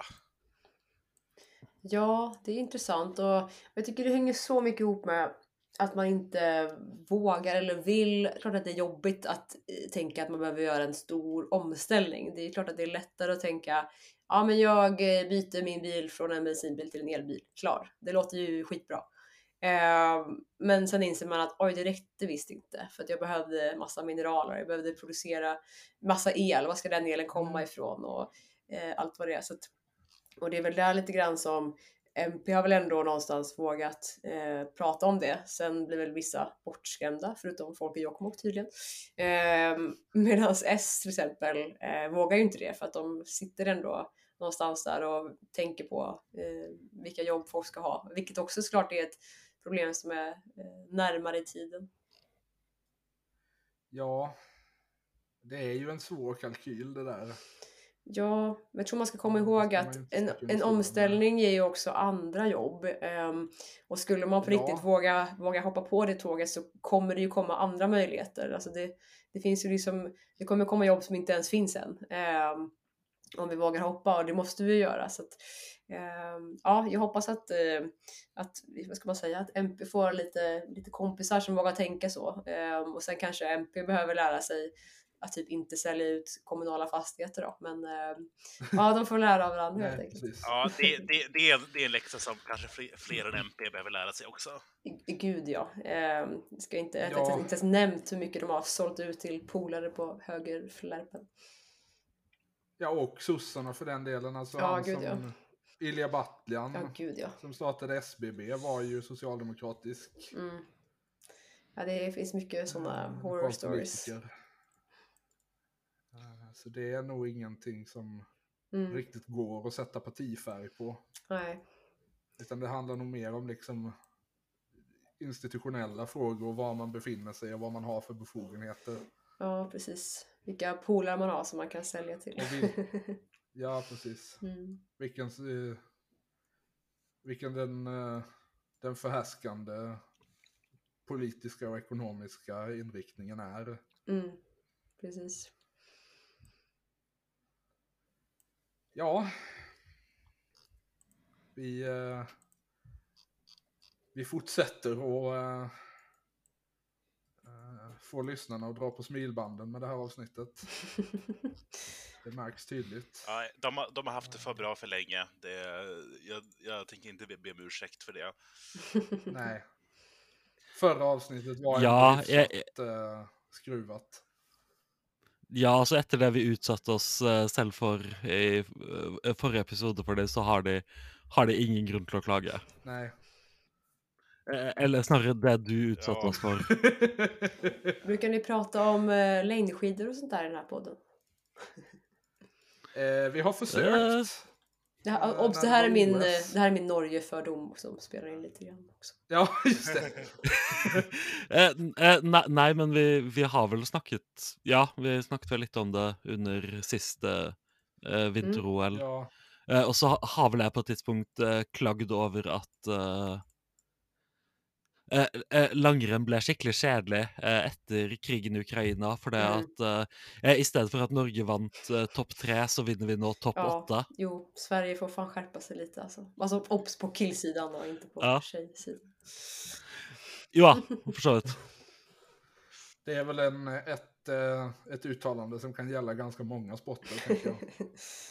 Ja, det är intressant och jag tycker det hänger så mycket ihop med att man inte vågar eller vill. Klart att det är jobbigt att eh, tänka att man behöver göra en stor omställning. Det är klart att det är lättare att tänka, ja men jag eh, byter min bil från en bensinbil till en elbil. Klar, det låter ju skitbra. Eh, men sen inser man att oj, det räckte visst inte. För att jag behövde massa mineraler, jag behövde producera massa el. Var ska den elen komma ifrån och eh, allt vad det är. Så att, och det är väl där lite grann som M P har väl ändå någonstans vågat eh, prata om det. Sen blir väl vissa bortskrämda, förutom folk i Jokkmokk tydligen. Eh, Medan S till exempel eh, vågar ju inte det, för att de sitter ändå någonstans där och tänker på eh, vilka jobb folk ska ha. Vilket också såklart är ett problem som är eh, närmare i tiden. Ja, det är ju en svår kalkyl det där. Ja, men jag tror man ska komma Ja, ihåg det ska att man ju inte en, sticka under en stol med. omställning ger ju också andra jobb. Um, och skulle man på Ja. riktigt våga, våga hoppa på det tåget så kommer det ju komma andra möjligheter. Alltså det, det finns ju liksom, det kommer komma jobb som inte ens finns än. Um, om vi vågar hoppa, och det måste vi göra. Så att, um, ja, jag hoppas att, uh, att, vad ska man säga, att M P får lite, lite kompisar som vågar tänka så. Um, och sen kanske M P behöver lära sig att typ inte sälja ut kommunala fastigheter då. Men äh, ja, de får lära av varandra helt Nej, enkelt. precis. Ja, det, det, det, är, det är en läxa som kanske fler, fler än M P behöver lära sig också. I- Gud ja. Eh, ska inte, jag Ja. har inte ens nämnt hur mycket de har sålt ut till polare på högerflärpen. Ja, och sossarna för den delen. Alltså Ja, han gud, som ja. Ilja Batljan Ja, gud ja. som startade S B B var ju socialdemokratisk. Mm. Ja, det finns mycket sådana eh, horror lokal stories. politiker. Eh, Så det är nog ingenting som Mm. riktigt går att sätta partifärg på. Nej. Utan det handlar nog mer om liksom institutionella frågor och var man befinner sig och vad man har för befogenheter. Ja, precis. Vilka polare man har som man kan sälja till. Och vi- Ja, precis. mm. Vilken, eh, vilken den, eh, den förhärskande politiska och ekonomiska inriktningen är. Mm. Precis. Ja, vi, eh, vi fortsätter och eh, eh, få lyssnarna att dra på smilbanden med det här avsnittet. Det märks tydligt. Ja, de, har, de har haft det för bra för länge. Det, jag, jag tänker inte be, be om ursäkt för det. Nej. Förra avsnittet var Ja, ja, hyfsat eh, skruvat. Ja, altså etter det vi utsatte oss eh, selv for i eh, forrige episode for det, så har de, har de ingen grunn til å klage. Nej. Eh, Eller snarere det du utsatte Ja. oss for. Brukar ni prata om eh, längdskidor och sånt där i den här podden? eh, vi har försökt. Det här, Eh, obs, när det det här var är min, O S. eh, det här är min Norge-fördom som spelar in lite grann också. Ja, just det. Eh, n- eh, nei, nei, men vi, vi har vel snakket Ja, vi snakket vel litt om det under siste eh, vinter-O L. Ja, Eh, og så ha- har vel jeg på et tidspunkt eh, klagd over at eh, eh, eh, langrenn ble skikkelig kjedelig eh, etter krigen i Ukraina. For det Mm. at eh, i stedet for at Norge vant eh, topp tre, så vinner vi nå topp Ja, åtte. jo, Sverige får fan skärpa sig lite alltså. Alltså obs på killsidan och inte på Ja. tjejsidan. Ja, for så vidt. det är väl en, ett, eh, ett uttalande som kan gälla ganska många sporter, tänker jag.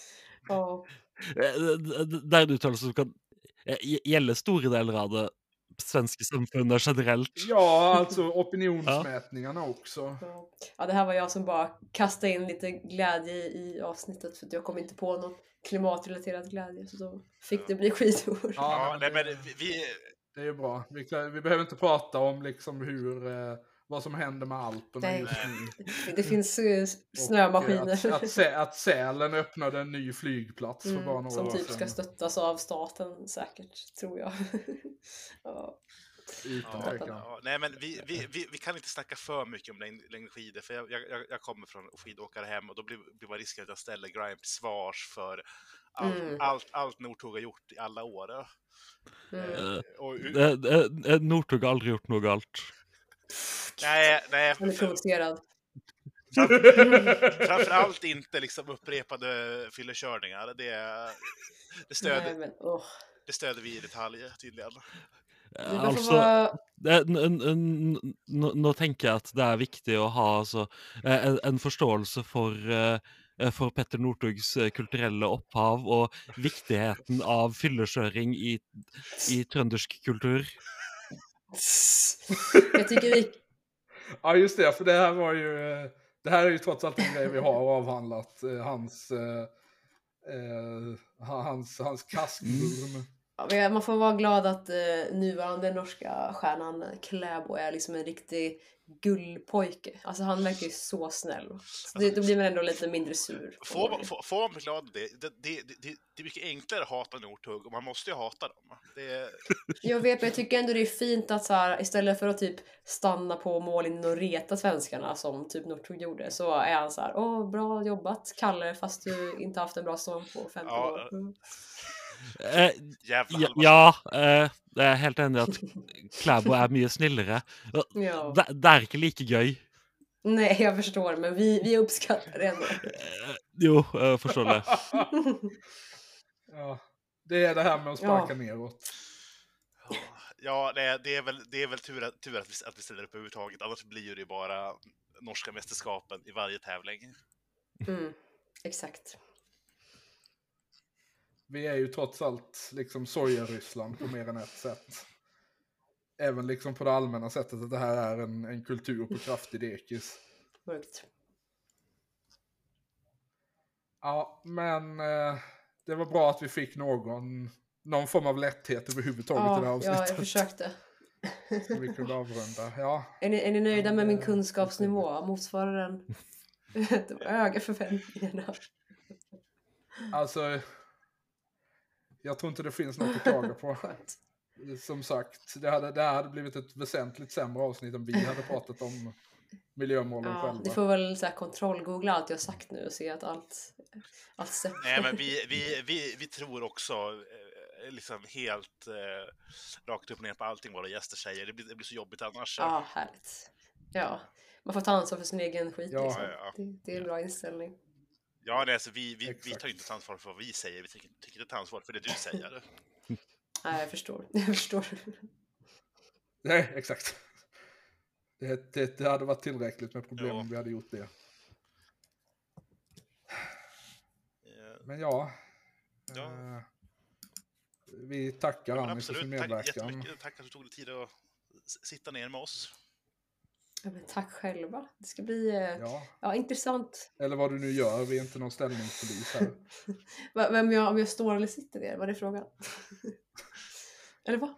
Ja, Eh, Det det er en uttalelse som kan eh, gj- gjelde store deler av det, svenska samfundet generellt. Ja, alltså opinionsmätningarna också. Ja. ja, det här var jag som bara kastade in lite glädje i avsnittet för att jag kom inte på någon klimatrelaterad glädje så då fick det bli skitord. Ja, nej, men det, vi, vi, det är ju bra. Vi, kan- vi behöver inte prata om liksom hur, eh, vad som händer med Alperna Nej. just nu. Det finns uh, Och, snömaskiner. eh, Att, att, Sä- att Sälen öppnade en ny flygplats för bara mm, några som år typ ska sedan. stöttas av staten säkert, tror jag. ja. Utan ja, tvekan. ja, nej, men vi, vi, vi, vi kan inte snacka för mycket om längd, längdskidor, för jag, jag, jag kommer från skidåkare hem och då blir, blir man risken att jag ställer Grime till svars för allt, Mm. allt, allt Northug har gjort i alla år. Mm. Eh, och, Eh, eh, Northug har aldrig gjort något galt. nej, nej, Han är för, provocerad. framförallt inte liksom upprepade fyllekörningar. Det, det, stöder, Nej, men, åh. det stöder vi i detalj tydligen. Det får Alltså, vara... det, n, n, n, n, nå tenker jeg at det er viktig å ha altså, eh, en, en forståelse for, eh, for Petter Northugs eh, kulturelle opphav og viktigheten av fyllekjøring i, i trøndersk kultur. Jag tycker vi... Ja, just det, för det här var ju, eh, det här är ju trots allt en grej vi har avhandlat, eh, hans, eh, eh, hans, hans kaskvurm. Ja, men man får vara glad att eh, nuvarande norska stjärnan Kläbo är liksom en riktig gullpojke. Alltså han verkar ju så snäll. Så det, då blir man ändå lite mindre sur. på Får man, Norge. får, får man bli glad det, det, det, det, det är mycket enklare att hata Northug och man måste ju hata dem. Det, Jag vet, men jag tycker ändå det är fint att så här, istället för att typ stanna på mållinjen och reta svenskarna som typ Northug gjorde, så är han så här: åh, bra jobbat Kalle, fast du inte haft en bra säsong på femton Ja, år. Mm. Eh, jävla ja, halva. ja eh, jeg er helt enig i at Klæbo er mye snillere. Og Ja. Det, det er ikke like gøy. Nej, jag förstår, men vi, vi uppskattar det ändå. Eh, jo, eh, forståelig. Ja, det är det här med att sparka Ja. neråt. Ja, det, det, är väl, det är väl tur, att, tur att, vi, att vi ställer upp överhuvudtaget. Annars blir det ju bara norska mästerskapen i varje tävling. Mm, exakt. Vi är ju trots allt liksom Soja-Ryssland på mer än ett sätt. Även liksom på det allmänna sättet att det här är en, en kultur på kraftig dekis. Mörkt. Ja, men eh, det var bra att vi fick någon, någon form av lätthet överhuvudtaget i det här Ja, ja, avsnittet. jag försökte. Så vi kunde avrunda. Ja, Är ni, är ni nöjda med min Ja, kunskapsnivå? Motsvarar den de höga förväntningarna? alltså jag tror inte det finns något att klaga på. Skönt. Som sagt, det hade, det hade blivit ett väsentligt sämre avsnitt om vi hade pratat om miljömålen Ja, själva. ni får väl så här kontrollgoogla allt jag sagt nu och se att allt, allt stämmer. Nej, men vi, vi, vi, vi tror också eh, liksom helt eh, rakt upp och ner på allting våra gäster säger. Det blir, det blir så jobbigt annars. Ja, härligt. Ja, man får ta ansvar för sin egen skit. Ja, liksom. ja, ja. Det, det är en bra inställning. Ja, nej, alltså, vi, vi, vi Exakt. tar inte ansvar för vad vi säger. Vi tycker, tycker inte ansvar för det du säger. Nej, jag förstår. Jag förstår. Nej, exakt. Det, det, det hade varit tillräckligt med problem Ja. om vi hade gjort det. Eh, Men ja, Ja. eh, vi tackar Ja, men Annie för sin absolut, tack medverkan. jättemycket. Tack att du tog dig tid att s- sitta ner med oss. Ja, men tack själva. Det ska bli eh, ja. Ja, intressant. eller vad du nu gör, vi är inte någon ställningspolis här. Va- Vem jag, om jag står eller sitter ner, vad är frågan? Eller vad?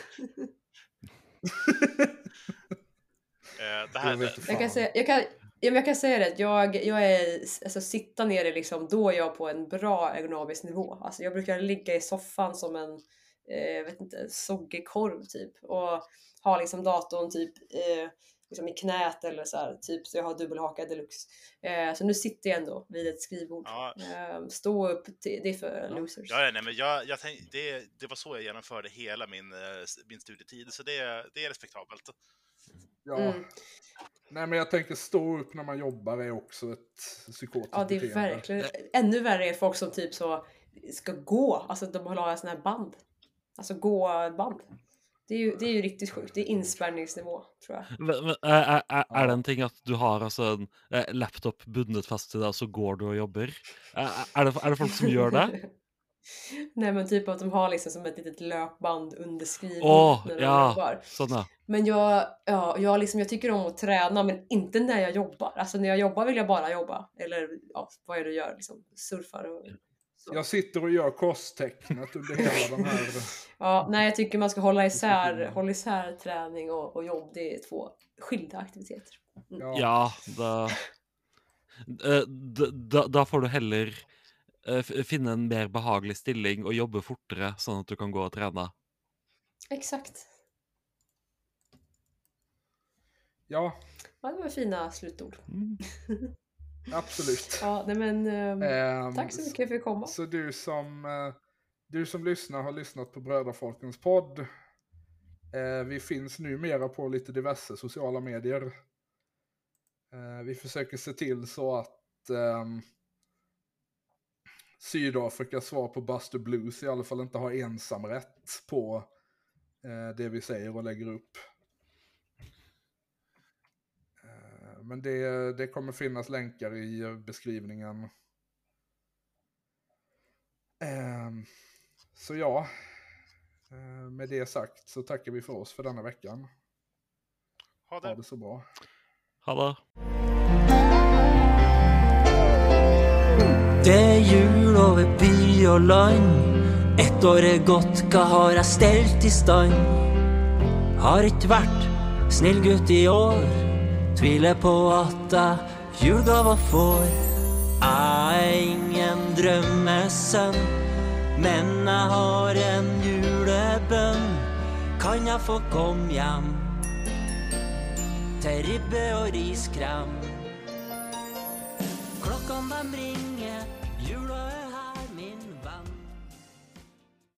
Eh, det här, Jag vet inte Jag kan fan. säga, jag kan, ja, men jag kan säga det, att jag, jag är, alltså sitta ner är liksom, då är jag på en bra ergonomisk nivå. Alltså jag brukar ligga i soffan som en, eh, vet inte, soggekorv typ. Och ha liksom datorn typ eh, liksom i knät eller så här, typ så jag har dubbelhaka deluxe. Eh, så nu sitter jag ändå vid ett skrivbord. Ja. Eh, stå upp, det det är för losers. ja, nej, men jag, jag tänk, det, det var så jag genomförde hela min, eh, min studietid, så det, det är respektabelt. Ja. Mm. Nej, men jag tänker stå upp när man jobbar är också ett psykotiskt Ja, det är beteende. verkligen. Ännu värre är folk som typ så ska gå. Alltså de har såna här band. Alltså gå-band. Det är ju, det är ju riktigt sjukt. Det är inspärrningsnivå, tror jag. Men, men, er, er, er det en ting at du har altså en eh, laptop bundet fast til deg, og så går du og jobber? Er, er, det, er det folk som gjør det? Nej, men typ att de har liksom som ett litet löpband under skrivningen Åh, när de ja, jobbar. sådana. Men jag, ja, jag, liksom, jag tycker om att träna, men inte när jag jobbar. Alltså när jag jobbar vill jag bara jobba. Eller ja, vad är det du gör? Liksom, surfar och så. Jag sitter och gör korstecknet under hela den här... Ja, nej, jag tycker man ska hålla isär, hålla isär träning och, och jobb. Det är två skilda aktiviteter. Mm. Ja, Ja, da, eh, da, da, da får du heller eh, f- finne en mer behagelig stilling og jobbe fortere, sånn at du kan gå og trene. Exakt. ja, Ja, det var fina slutord. Mm. absolut. Ja, nej, men ehm, Ehm, tack så mycket för att du kom. Så du som, eh, du som lyssnar har lyssnat på Brödrafolkens podd. Eh, vi finns numera på lite diverse sociala medier. Eh, vi försöker se till så att ehm, Sydafrikas svar på Buster Blues i alla fall inte har ensamrätt på eh, det vi säger och lägger upp. Eh, men det, det kommer finnas länkar i eh, beskrivningen. Ehm, så ja, eh, med det sagt så tackar vi för oss för denna veckan. Ha Ha det. det så bra. Ha det. Det er jul over by og land. Ett år er gått, hva har jeg stelt i stand? Har ikke vært snill gutt i år. Tviler på at jeg julegaver får. Jeg er ingen drømmesønn, men jeg har en julebønn. Kan jeg få komme hjem til ribbe og riskrem? Klokkene dem ringer, jula er